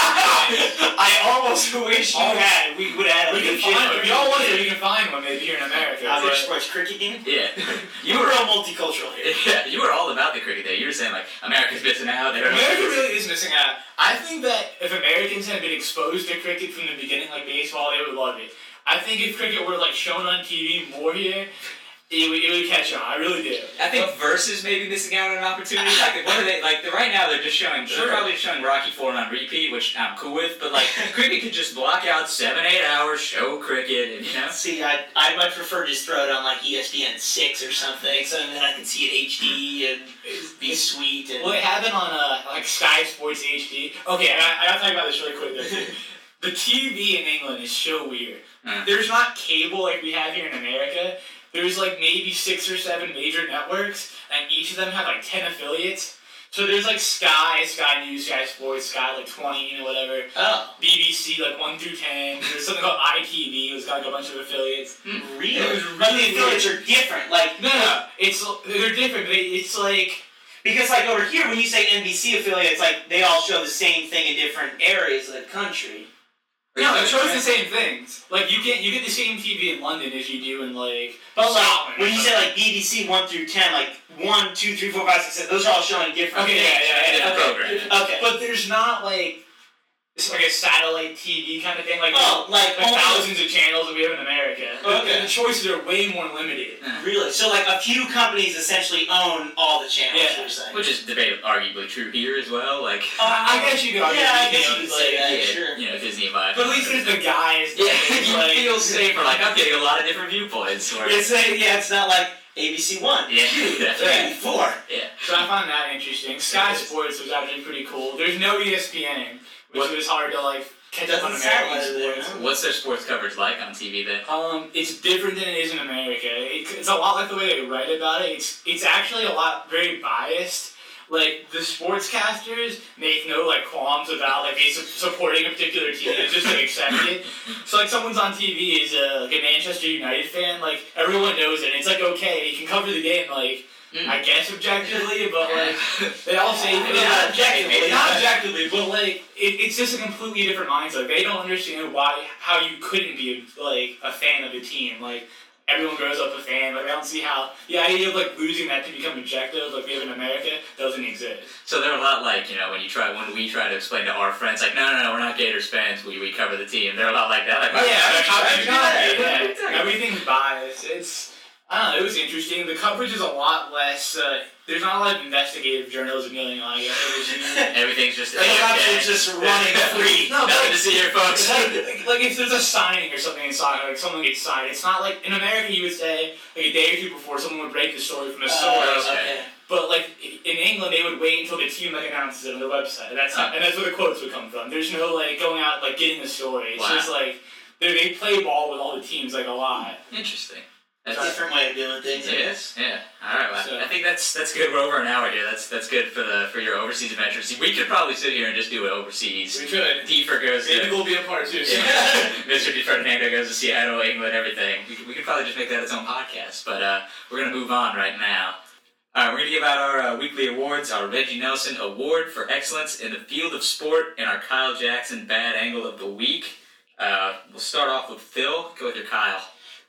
I almost wish you Oh. had. We would have. we can find one. If y'all want it, we can find one maybe here in America. Are there But sports cricket game? Yeah. You were real multicultural here. Yeah, you were all about the cricket there. You were saying like America's missing out. They're America really is missing out. I think that if Americans had been exposed to cricket from the beginning, like baseball, they would love it. I think if cricket were like shown on T V more here, it would, it would catch on. I really do. I think Versus may be missing out on an opportunity. Like, what are they like? The, right now, they're just showing. Sure. They're probably showing Rocky Four on repeat, which I'm cool with. But like, cricket could just block out seven, eight hours, show cricket, and you know. See, I'd, I'd much prefer just throw it on like E S P N six or something, so then I can see it H D and be sweet. And Well, it happened on uh, like Sky Sports H D. Okay, I, I gotta talk about this really quick though. too. The T V in England is so weird. Mm. There's not cable like we have here in America. There's like maybe six or seven major networks, and each of them have like ten affiliates. So there's like Sky, Sky News, Sky Sports, Sky like twenty, you know, whatever. oh, B B C like one through ten. There's something called I T V, it's got like a bunch of affiliates. really? It was But the really affiliates are different. Like No, no, no. It's they're different. But it's like because like over here, when you say N B C affiliates, like they all show the same thing in different areas of the country. no, it shows the same things. Like you get you get the same T V in London as you do in like. But like Scotland or when you say something. like B B C one through ten, like one, two, three, four, five, six, seven, those are all showing different Okay, yeah, things. yeah, yeah. Different Okay. program. Okay. But there's not like it's like a satellite T V kind of thing, like Oh, like like only- thousands of channels that we have in America. Okay. The, the choices are way more limited. Really? So like a few companies essentially own all the channels. Yeah. You're saying. Which is debate, arguably true here as well. Like, I guess you could argue. Yeah, I you guess know, you could it's say like- that. yeah, sure. you know, Disney vibe. But at least there's the guys. yeah, that you like, feel safer. Like, I'm getting a lot of different viewpoints. Where, It's a, yeah, it's not like A B C one, Yeah. two, Yeah. three, four. yeah. So I found that interesting. Sky Sports was actually pretty cool. There's no E S P N, which What- was hard to like catch up on Doesn't sound American like it, sports. no? What's their sports coverage like on T V then? Um, it's different than it is in America. It, it's a lot like the way they write about it. It's it's actually a lot very biased. Like the sportscasters make no like qualms about like they su- supporting a particular team. It's just like accepted. So like someone's on T V is a like a Manchester United fan. Like everyone knows it. It's like okay, he can cover the game like. Mm. I guess objectively, but like they all say Not yeah, objectively, not but- objectively, but like it, it's just a completely different mindset. They don't understand why how you couldn't be like a fan of a team. Like everyone grows up a fan. Like I don't see how the idea of like losing that to become objective, like we have in America, doesn't exist. So they're a lot like, you know, when you try when we try to explain to our friends, like, no, no, no, we're not Gators fans. We we cover the team. They're a lot like that. Like, Yeah, like, how how could you not be? Yeah, everything's biased. It's I don't know. It was interesting. The coverage is a lot less. Uh, there's not a lot of investigative journalism going on. I guess. Everything's just The helicopter's just running free. No, but Nothing like, to see here, folks. like, like, like if there's a signing or something in soccer, like someone gets signed, it's not like in America you would say like a day or two before someone would break the story from the source. Uh, okay. okay. But like in England, they would wait until the team like announces it on their website. And that's how, and that's where the quotes would come from. There's no like going out like getting the story. It's Wow. just like they they play ball with all the teams like a lot. Interesting. It's That's a different way of doing things. I guess. Yes, yeah. All right, well, So- I think that's that's good. We're over an hour here. That's that's good for the for your overseas adventures. See, we could probably sit here and just do it overseas. We could. Deeper goes Maybe to we'll be a part two. yeah. Mister Di Ferdinando goes to Seattle, England, everything. We could, we could probably just make that its own podcast. But uh, we're gonna move on right now. All right, we're gonna give out our uh, weekly awards. Our Reggie Nelson Award for Excellence in the Field of Sport, and our Kyle Jackson Bad Angle of the Week. Uh, we'll start off with Phil. Go with your Kyle.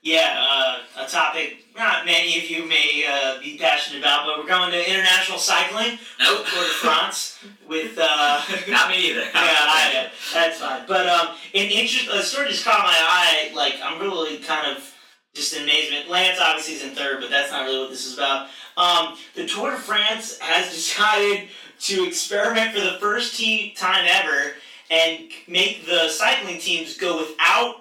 Yeah, uh, a topic not many of you may uh, be passionate about, but we're going to international cycling. Nope. Tour de France with. Uh, Not me either. yeah, I, that's fine. But um, an interest, a story just caught my eye. Like I'm really kind of just in amazement. Lance obviously is in third, but that's not really what this is about. Um, the Tour de France has decided to experiment for the first te- time ever and make the cycling teams go without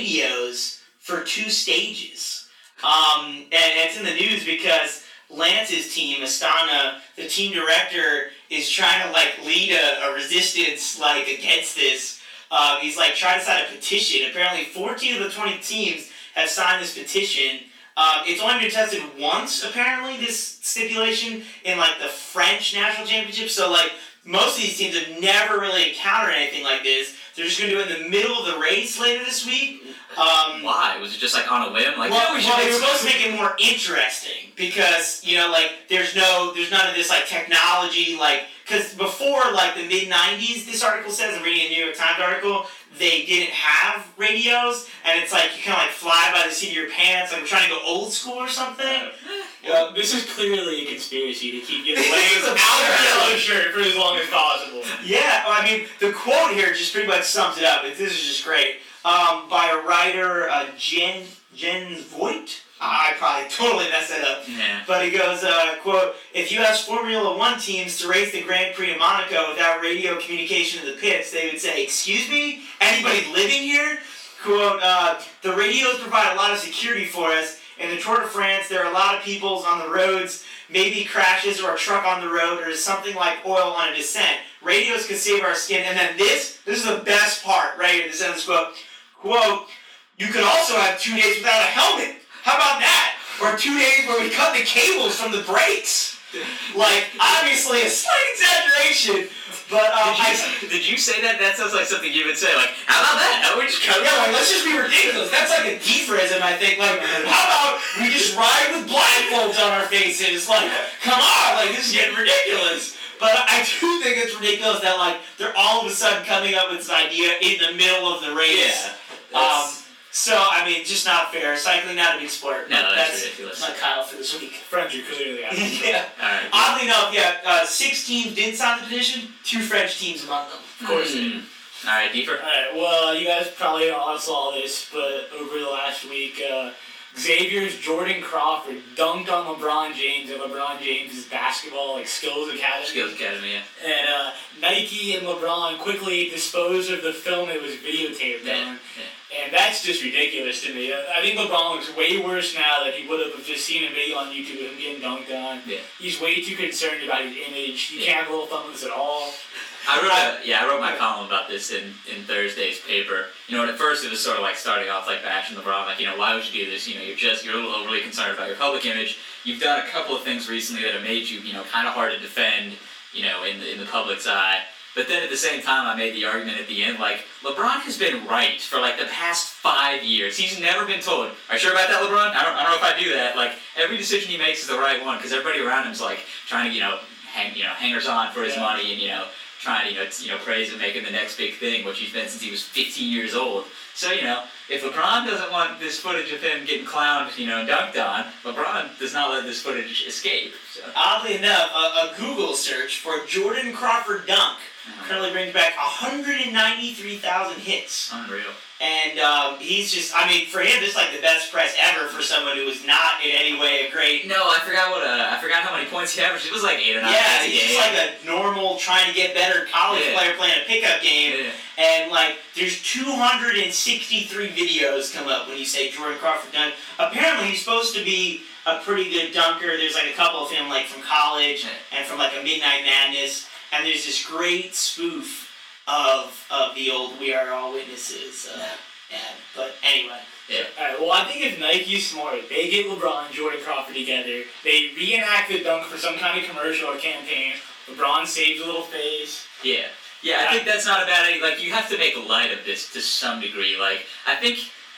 radios for two stages. Um, and, and it's in the news because Lance's team, Astana, the team director, is trying to like lead a, a resistance like against this. Um, he's like trying to sign a petition. Apparently, fourteen of the twenty teams have signed this petition. Um, it's only been tested once, apparently, this stipulation in like the French national championship. So like most of these teams have never really encountered anything like this. They're just going to do it in the middle of the race later this week. Um, Why? Was it just like on a whim? Like, well, yeah, we should well make they were some- supposed to make it more interesting because you know, like there's no, there's none of this like technology, like because before like the mid nineties, this article says, I'm reading a New York Times article, they didn't have radios, and it's like you kind of like fly by the seat of your pants, like we're trying to go old school or something. Well, this is clearly a conspiracy to keep getting This Lane's is out absurd. of the yellow shirt for as long as possible. Yeah, I mean, the quote here just pretty much sums it up. This is just great. Um, by a writer, uh, Jen, Jens Voigt. I probably totally messed that up. Yeah. But he goes, uh, quote, if you ask Formula One teams to race the Grand Prix of Monaco without radio communication to the pits, they would say, excuse me? Anybody living here? Quote, uh, the radios provide a lot of security for us. In the Tour de France, there are a lot of people on the roads, maybe crashes or a truck on the road or something like oil on a descent. Radios can save our skin. And then this, this is the best part right here, this ends quote, quote, you could also have two days without a helmet. How about that? Or two days where we cut the cables from the brakes. Like, obviously a slight exaggeration, but um, Did you, I... did you say that? That sounds like something you would say. Like, how about that? How about we just cut Yeah, like, let's just be ridiculous. That's like a deephism, I think. Like, how about we just ride with blindfolds on our faces? Like, come on, like, this is getting ridiculous. But I do think it's ridiculous that, like, they're all of a sudden coming up with this idea in the middle of the race. Yeah. Um, so, I mean, just not fair. Cycling not a big sport. No, that's, that's ridiculous. my Kyle for this week. French are clearly out. Yeah. Alright. Oddly enough, yeah, uh, six teams did sign the petition, two French teams among them. Of course they Mm. Alright, deeper. Alright, well, you guys probably all saw this, but over the last week, uh, Xavier's Jordan Crawford dunked on LeBron James at LeBron James' basketball like skills academy. Skills Academy, yeah. And uh, Nike and LeBron quickly disposed of the film it was videotaped Yeah, on. yeah. And that's just ridiculous to me. I think LeBron looks way worse now than he would have just seen a video on YouTube of him getting dunked on. Yeah. He's way too concerned about his image. He Yeah. can't have a little fun with this at all. I wrote a, yeah, I wrote my column about this in, in Thursday's paper. You know, and at first it was sort of like starting off like bashing LeBron, like, you know, why would you do this? You know, you're just, you're a little overly concerned about your public image. You've done a couple of things recently that have made you, you know, kind of hard to defend, you know, in the, in the public's eye. But then at the same time, I made the argument at the end, like, LeBron has been right for like the past five years. He's never been told, are you sure about that, LeBron? I don't, I don't know if I do that. Like, every decision he makes is the right one, because everybody around him's like trying to, you know, hang, you know, hangers on for his Yeah. money and, you know, trying to, you know, t- you know, praise him, making the next big thing, which he's been since he was fifteen years old. So, you know, if LeBron doesn't want this footage of him getting clowned, you know, and dunked on, LeBron does not let this footage escape. So. Oddly enough, a, a Google search for Jordan Crawford dunk currently brings back one hundred ninety-three thousand hits. Unreal. And um, he's just, I mean, for him, this is like the best press ever for someone who was not in any way a great... No, I forgot what, uh, I forgot how many points he averaged. It was like eight or nine Yeah, points a he's game. just like a normal, trying to get better college Yeah. player playing a pickup game. Yeah. And, like, there's two hundred sixty-three videos come up when you say Jordan Crawford dunk. Apparently, he's supposed to be a pretty good dunker. There's, like, a couple of him, like, from college Yeah. and from, like, a Midnight Madness. And there's this great spoof of of the old We Are All Witnesses. Uh, yeah, but anyway. Yeah. Alright, well, I think if Nike's smart, they get LeBron and Jordan Crawford together, they reenact the dunk for some kind of commercial or campaign, LeBron saves a little face. Yeah. Yeah, I think that's not a bad idea. Like, you have to make light of this to some degree. Like, I think,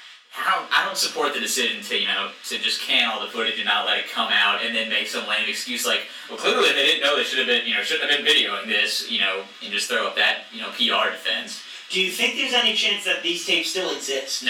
I don't, I don't support the decision to, you know, to just can all the footage and not let it come out and then make some lame excuse like, well, clearly they didn't know they should have been, you know, shouldn't have been videoing this, you know, and just throw up that, you know, P R defense. Do you think there's any chance that these tapes still exist? No.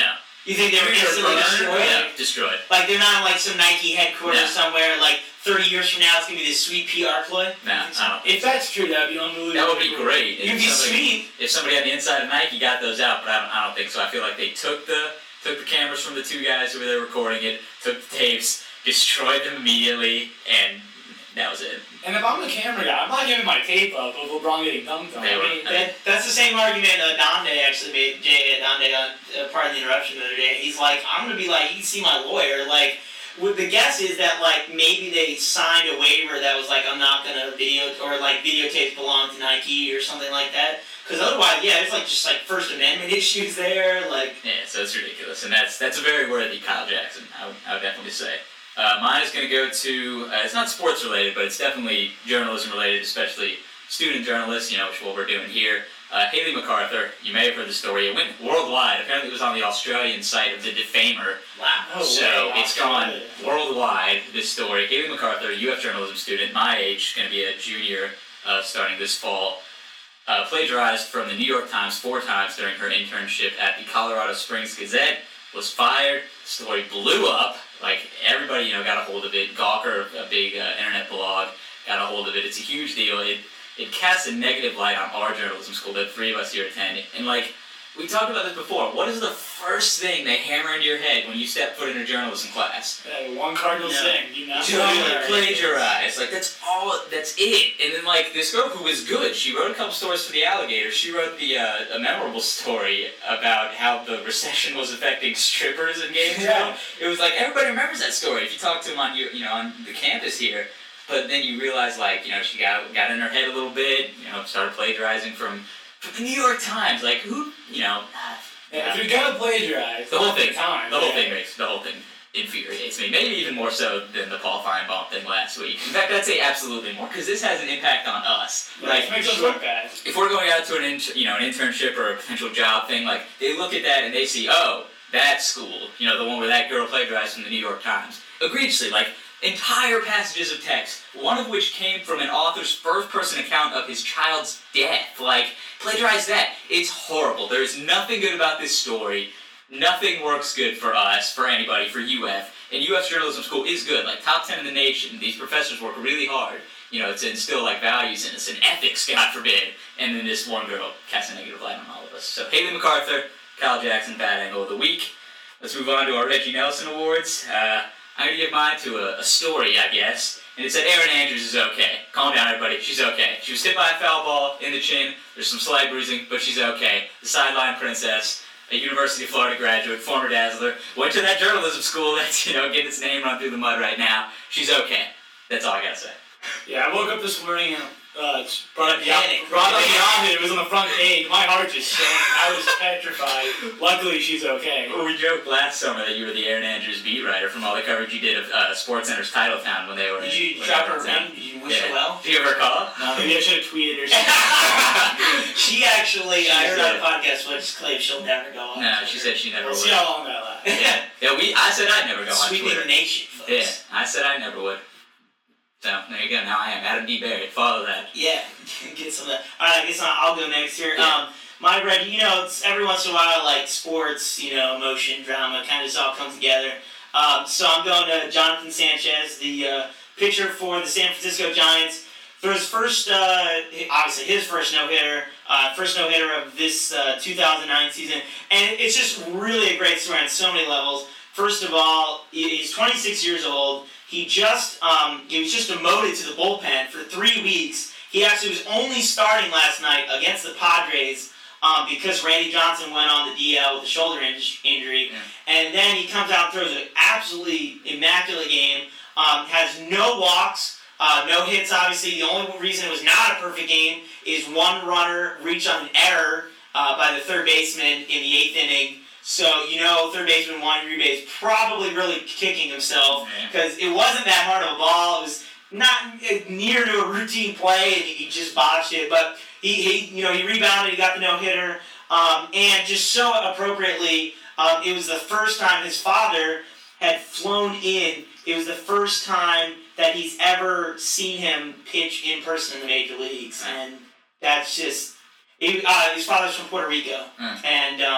You think they were Maybe instantly they're destroyed? burned. Yeah, destroyed. Like they're not in like some Nike headquarters No. somewhere. Like thirty years from now, it's gonna be this sweet P R ploy. No, I don't. If that's true, that'd be unbelievable. That would be great. You'd If be somebody- sweet. If somebody on the inside of Nike got those out, but I don't, I don't think so. I feel like they took the took the cameras from the two guys who were there recording it, took the tapes, destroyed them immediately, and that was it. And if I'm the camera guy, I'm not giving my tape up of LeBron getting dunked on. They I were- mean, that, that's the same argument uh, Donde actually made. Jay Donde on uh, part of the interruption the other day. He's like, I'm gonna be like, you can see my lawyer. Like, with the guess is that like maybe they signed a waiver that was like, I'm not gonna video or like videotapes belong to Nike or something like that. Because otherwise, yeah, it's like just like First Amendment issues there. Like, Yeah, so it's ridiculous, and that's that's a very worthy Kyle Jackson. I would, I would definitely say. Uh, mine is going to go to. Uh, it's not sports related, but it's definitely journalism related, especially student journalists. You know, which is what we're doing here. Uh, Haley MacArthur. You may have heard the story. It went worldwide. Apparently, it was on the Australian site of the Defamer. wow. Oh, So way, it's gone Australia. worldwide, this story. Haley MacArthur, a U F journalism student, my age, going to be a junior uh, starting this fall, uh, plagiarized from the New York Times four times during her internship at the Colorado Springs Gazette, was fired, the story blew up, like everybody, you know, got a hold of it. Gawker, a big uh, internet blog, got a hold of it. It's a huge deal. It it casts a negative light on our journalism school that three of us here attend. And like, we talked about this before, what is the first thing they hammer into your head when you step foot in a journalism class? Yeah, one cardinal No. sin. You know. Don't plagiarize. Like, that's all, that's it. And then, like, this girl who was good, she wrote a couple stories for the Alligator. She wrote the, uh, a memorable story about how the recession was affecting strippers in Gainesville. Yeah. It was like, everybody remembers that story if you talk to them on, you, you know, on the campus here. But then you realize, like, you know, she got, got in her head a little bit, you know, started plagiarizing from, from the New York Times. Like, who, you know, Yeah, if you're gonna plagiarize, the whole that's thing, time. the whole yeah. thing makes, the whole thing infuriates me. Maybe even more so than the Paul Feinbaum thing last week. In fact, I'd say absolutely more, because this has an impact on us. Like, Like, makes us look bad. if we're going out to an, in, you know, an internship or a potential job thing, like, they look at that and they see, oh, that school, you know, the one where that girl plagiarized from the New York Times. Egregiously, like, entire passages of text, one of which came from an author's first-person account of his child's death. Like, plagiarize that. It's horrible. There is nothing good about this story. Nothing works good for us, for anybody, for U F. And U F's journalism school is good, like top ten in the nation. These professors work really hard, you know, to instill like values in us and ethics, God forbid. And then this one girl casts a negative light on all of us. So Haley MacArthur, Kyle Jackson, bad angle of the week. Let's move on to our Reggie Nelson Awards. Uh, I'm going to give mine to a, a story, I guess. And it said Erin Andrews is okay. Calm down, everybody. She's okay. She was hit by a foul ball in the chin. There's some slight bruising, but she's okay. The sideline princess, a University of Florida graduate, former Dazzler, went to that journalism school that's, you know, getting its name run through the mud right now. She's okay. That's all I got to say. Yeah, I woke up this morning and uh, it's brought up the Panic. brought up the opposite. It was on the front page. My heart just sank. I was petrified. Luckily, she's okay. Well, we joked last summer that you were the Erin Andrews beat writer from all the coverage you did of uh, SportsCenter's Titletown when they were. Did you when drop they were her in- ring? Did you wish her Yeah. well? Did you ever call? No, maybe I should have tweeted or something. She actually, I She's heard on a a- podcast once Clay she'll never go on. No, she said she never We'll would. see how long that lasts. Yeah, yeah. We. I said I'd never go on Sweeping Twitter. the nation, folks. Yeah, I said I never would. So there you go. Now I am Adam D. Barry. Follow that. Yeah, get some of that. Alright, I guess I'll I'll go next here. Yeah. Um, my Reggie, you know, it's every once in a while, like sports, you know, emotion, drama, kind of just all comes together. Um, so I'm going to Jonathan Sanchez, the uh, pitcher for the San Francisco Giants. For his first, uh, obviously his first no-hitter, uh, first no-hitter of this uh, two thousand nine season. And it's just really a great story on so many levels. First of all, he's twenty-six years old. He just um, he was just demoted to the bullpen for three weeks. He actually was only starting last night against the Padres um, because Randy Johnson went on the D L with a shoulder in- injury. Yeah. And then he comes out and throws an absolutely immaculate game. Um, has no walks, uh, no hits, obviously. The only reason it was not a perfect game is one runner reached on an error uh, by the third baseman in the eighth inning. So, you know, third baseman Juan Uribe is probably really kicking himself because it wasn't that hard of a ball. It was not near to a routine play, and he just botched it. But he, he you know, he rebounded, he got the no-hitter, um, and just so appropriately, um, it was the first time his father had flown in. It was the first time that he's ever seen him pitch in person in the major leagues, and that's just. He, uh, his father's from Puerto Rico, Mm. and um,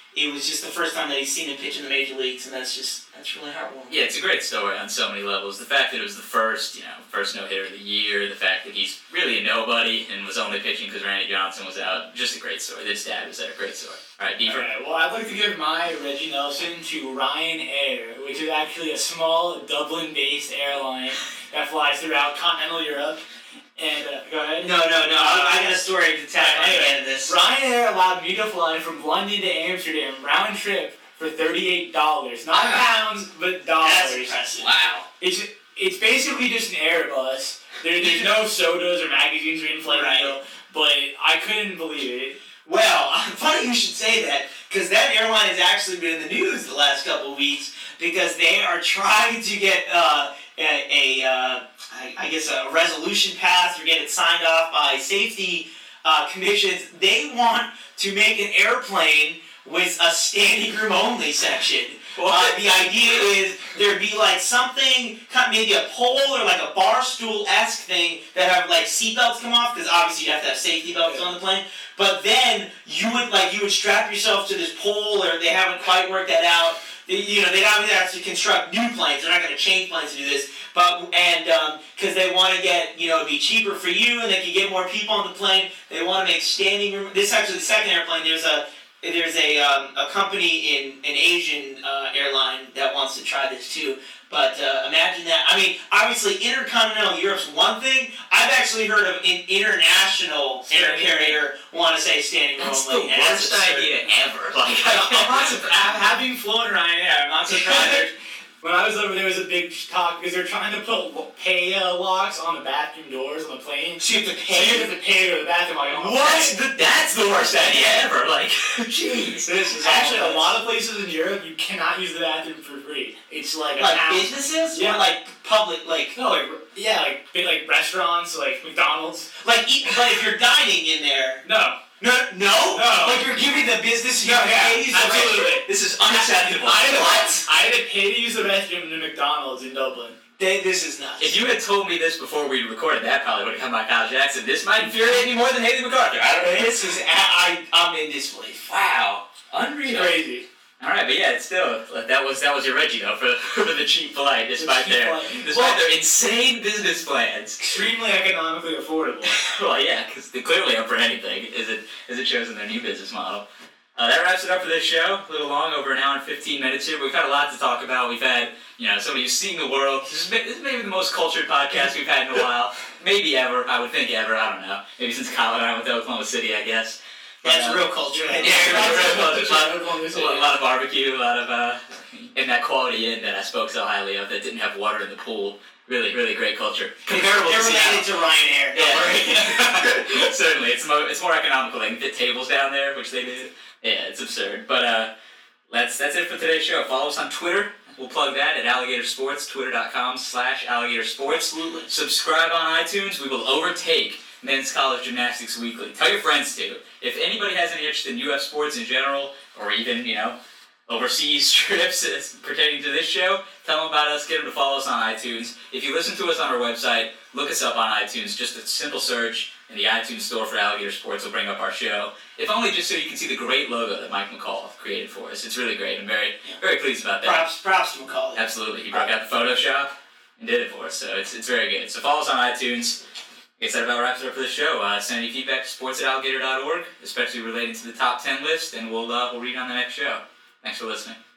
it was just the first time that he's seen him pitch in the major leagues, and that's just that's really heartwarming. Yeah, it's a great story on so many levels. The fact that it was the first, you know, first no-hitter of the year, the fact that he's really a nobody and was only pitching because Randy Johnson was out, just a great story. This dad was there, great story. All right, Deaver. Alright, well, I'd like to give my Reggie Nelson to Ryan Air, which is actually a small Dublin-based airline that flies throughout continental Europe. And, uh, go ahead. No, no, no. I, I got a story to tap on the Anyway, end of this. Ryan Air allowed me to fly from London to Amsterdam round trip for thirty-eight dollars. Not Ah. pounds, but dollars. That's impressive. Wow. It's it's basically just an Airbus. There, there's no sodas or magazines or in-flight Right. meal, but I couldn't believe it. Well, funny you should say that, because that airline has actually been in the news the last couple of weeks because they are trying to get uh, a, a uh, I, I guess, a resolution passed or get it signed off by safety uh, commissions. They want to make an airplane with a standing room only section. Uh, the idea is there'd be like something, kind of maybe a pole or like a bar stool-esque thing that have like seatbelts come off, because obviously you have to have safety belts on the plane. But then you would like you would strap yourself to this pole, or they haven't quite worked that out. They, you know, they'd obviously have to construct new planes. They're not going to change planes to do this, but and because um, they want to get, you know, it'd be cheaper for you, and they can get more people on the plane. They want to make standing room. This is actually the second airplane. There's a There's a um, a company in an Asian uh, airline that wants to try this too. But uh, imagine that. I mean, obviously, intercontinental Europe's one thing. I've actually heard of an international air carrier want to say standing room That's only. the worst idea ever. Like, I'm not surprised. Having flown Ryan Air, I'm not surprised. When I was over there, was a big talk because they're trying to put pay uh, locks on the bathroom doors on the plane. So you have to So pay. you have to pay to go to the bathroom. Like, oh, what? okay. The, that's the worst idea ever. Like, jeez. This is actually a lot of places in Europe you cannot use the bathroom for free. It's like a Like town. businesses Yeah. or like public, like No, like yeah, like big like restaurants, like McDonald's. like eat. But if you're dining in there, No, no, no, No. like you're giving the business you No, have to yeah, pay to use the absolutely. restroom? This is unacceptable. I had, What? I had to pay to use the restroom in the McDonald's in Dublin. They, this is nuts. If you had told me this before we recorded that, probably would have come by Kyle Jackson. This might infuriate me more than Haley MacArthur. I don't know. This is I, I I'm in disbelief. Wow. It's Unreal. crazy. All right, but yeah, it's still that was that was your Reggie though for for the cheap flight, despite cheap their flight. despite Well- their insane business plans. Extremely economically affordable. Well, yeah, because they're clearly up for anything, as it as it shows in their new business model. Uh, that wraps it up for this show. A little long, over an hour and fifteen minutes here. But we've had a lot to talk about. We've had, you know, somebody who's seen the world. This is, may- this is maybe the most cultured podcast we've had in a while. Maybe ever. I would think ever. I don't know. Maybe since Kyle and I went to Oklahoma City, I guess. That's But, uh, real culture. Right Yeah, there. real culture. A lot, That's a lot- a lot of barbecue, a lot of, uh, in that Quality Inn that I spoke so highly of that didn't have water in the pool. Really, really great culture. Comparable They're to related Seattle. to Ryanair. Don't worry. Yeah, certainly. It's more, it's more economical. They can fit tables down there, which they did. Yeah, it's absurd. But uh, that's that's it for today's show. Follow us on Twitter. We'll plug that at Alligator Sports, twitter.com slash Alligator Sports. Absolutely. Subscribe on iTunes. We will overtake Men's College Gymnastics Weekly. Tell your friends to. If anybody has any interest in U S sports in general, or even, you know, overseas trips pertaining to this show, tell them about us, get them to follow us on iTunes. If you listen to us on our website, look us up on iTunes. Just a simple search in the iTunes store for Alligator Sports will bring up our show. If only just so you can see the great logo that Mike McCall created for us. It's really great. I'm very, very pleased about that. Props, props to Macaulay. Absolutely. He broke out the Photoshop and did it for us, so it's, it's very good. So follow us on iTunes. I guess that about wraps it up for the show. Uh, send any feedback to sports at alligator dot org, especially relating to the top ten list, and we'll, uh, we'll read on the next show. Thanks for listening.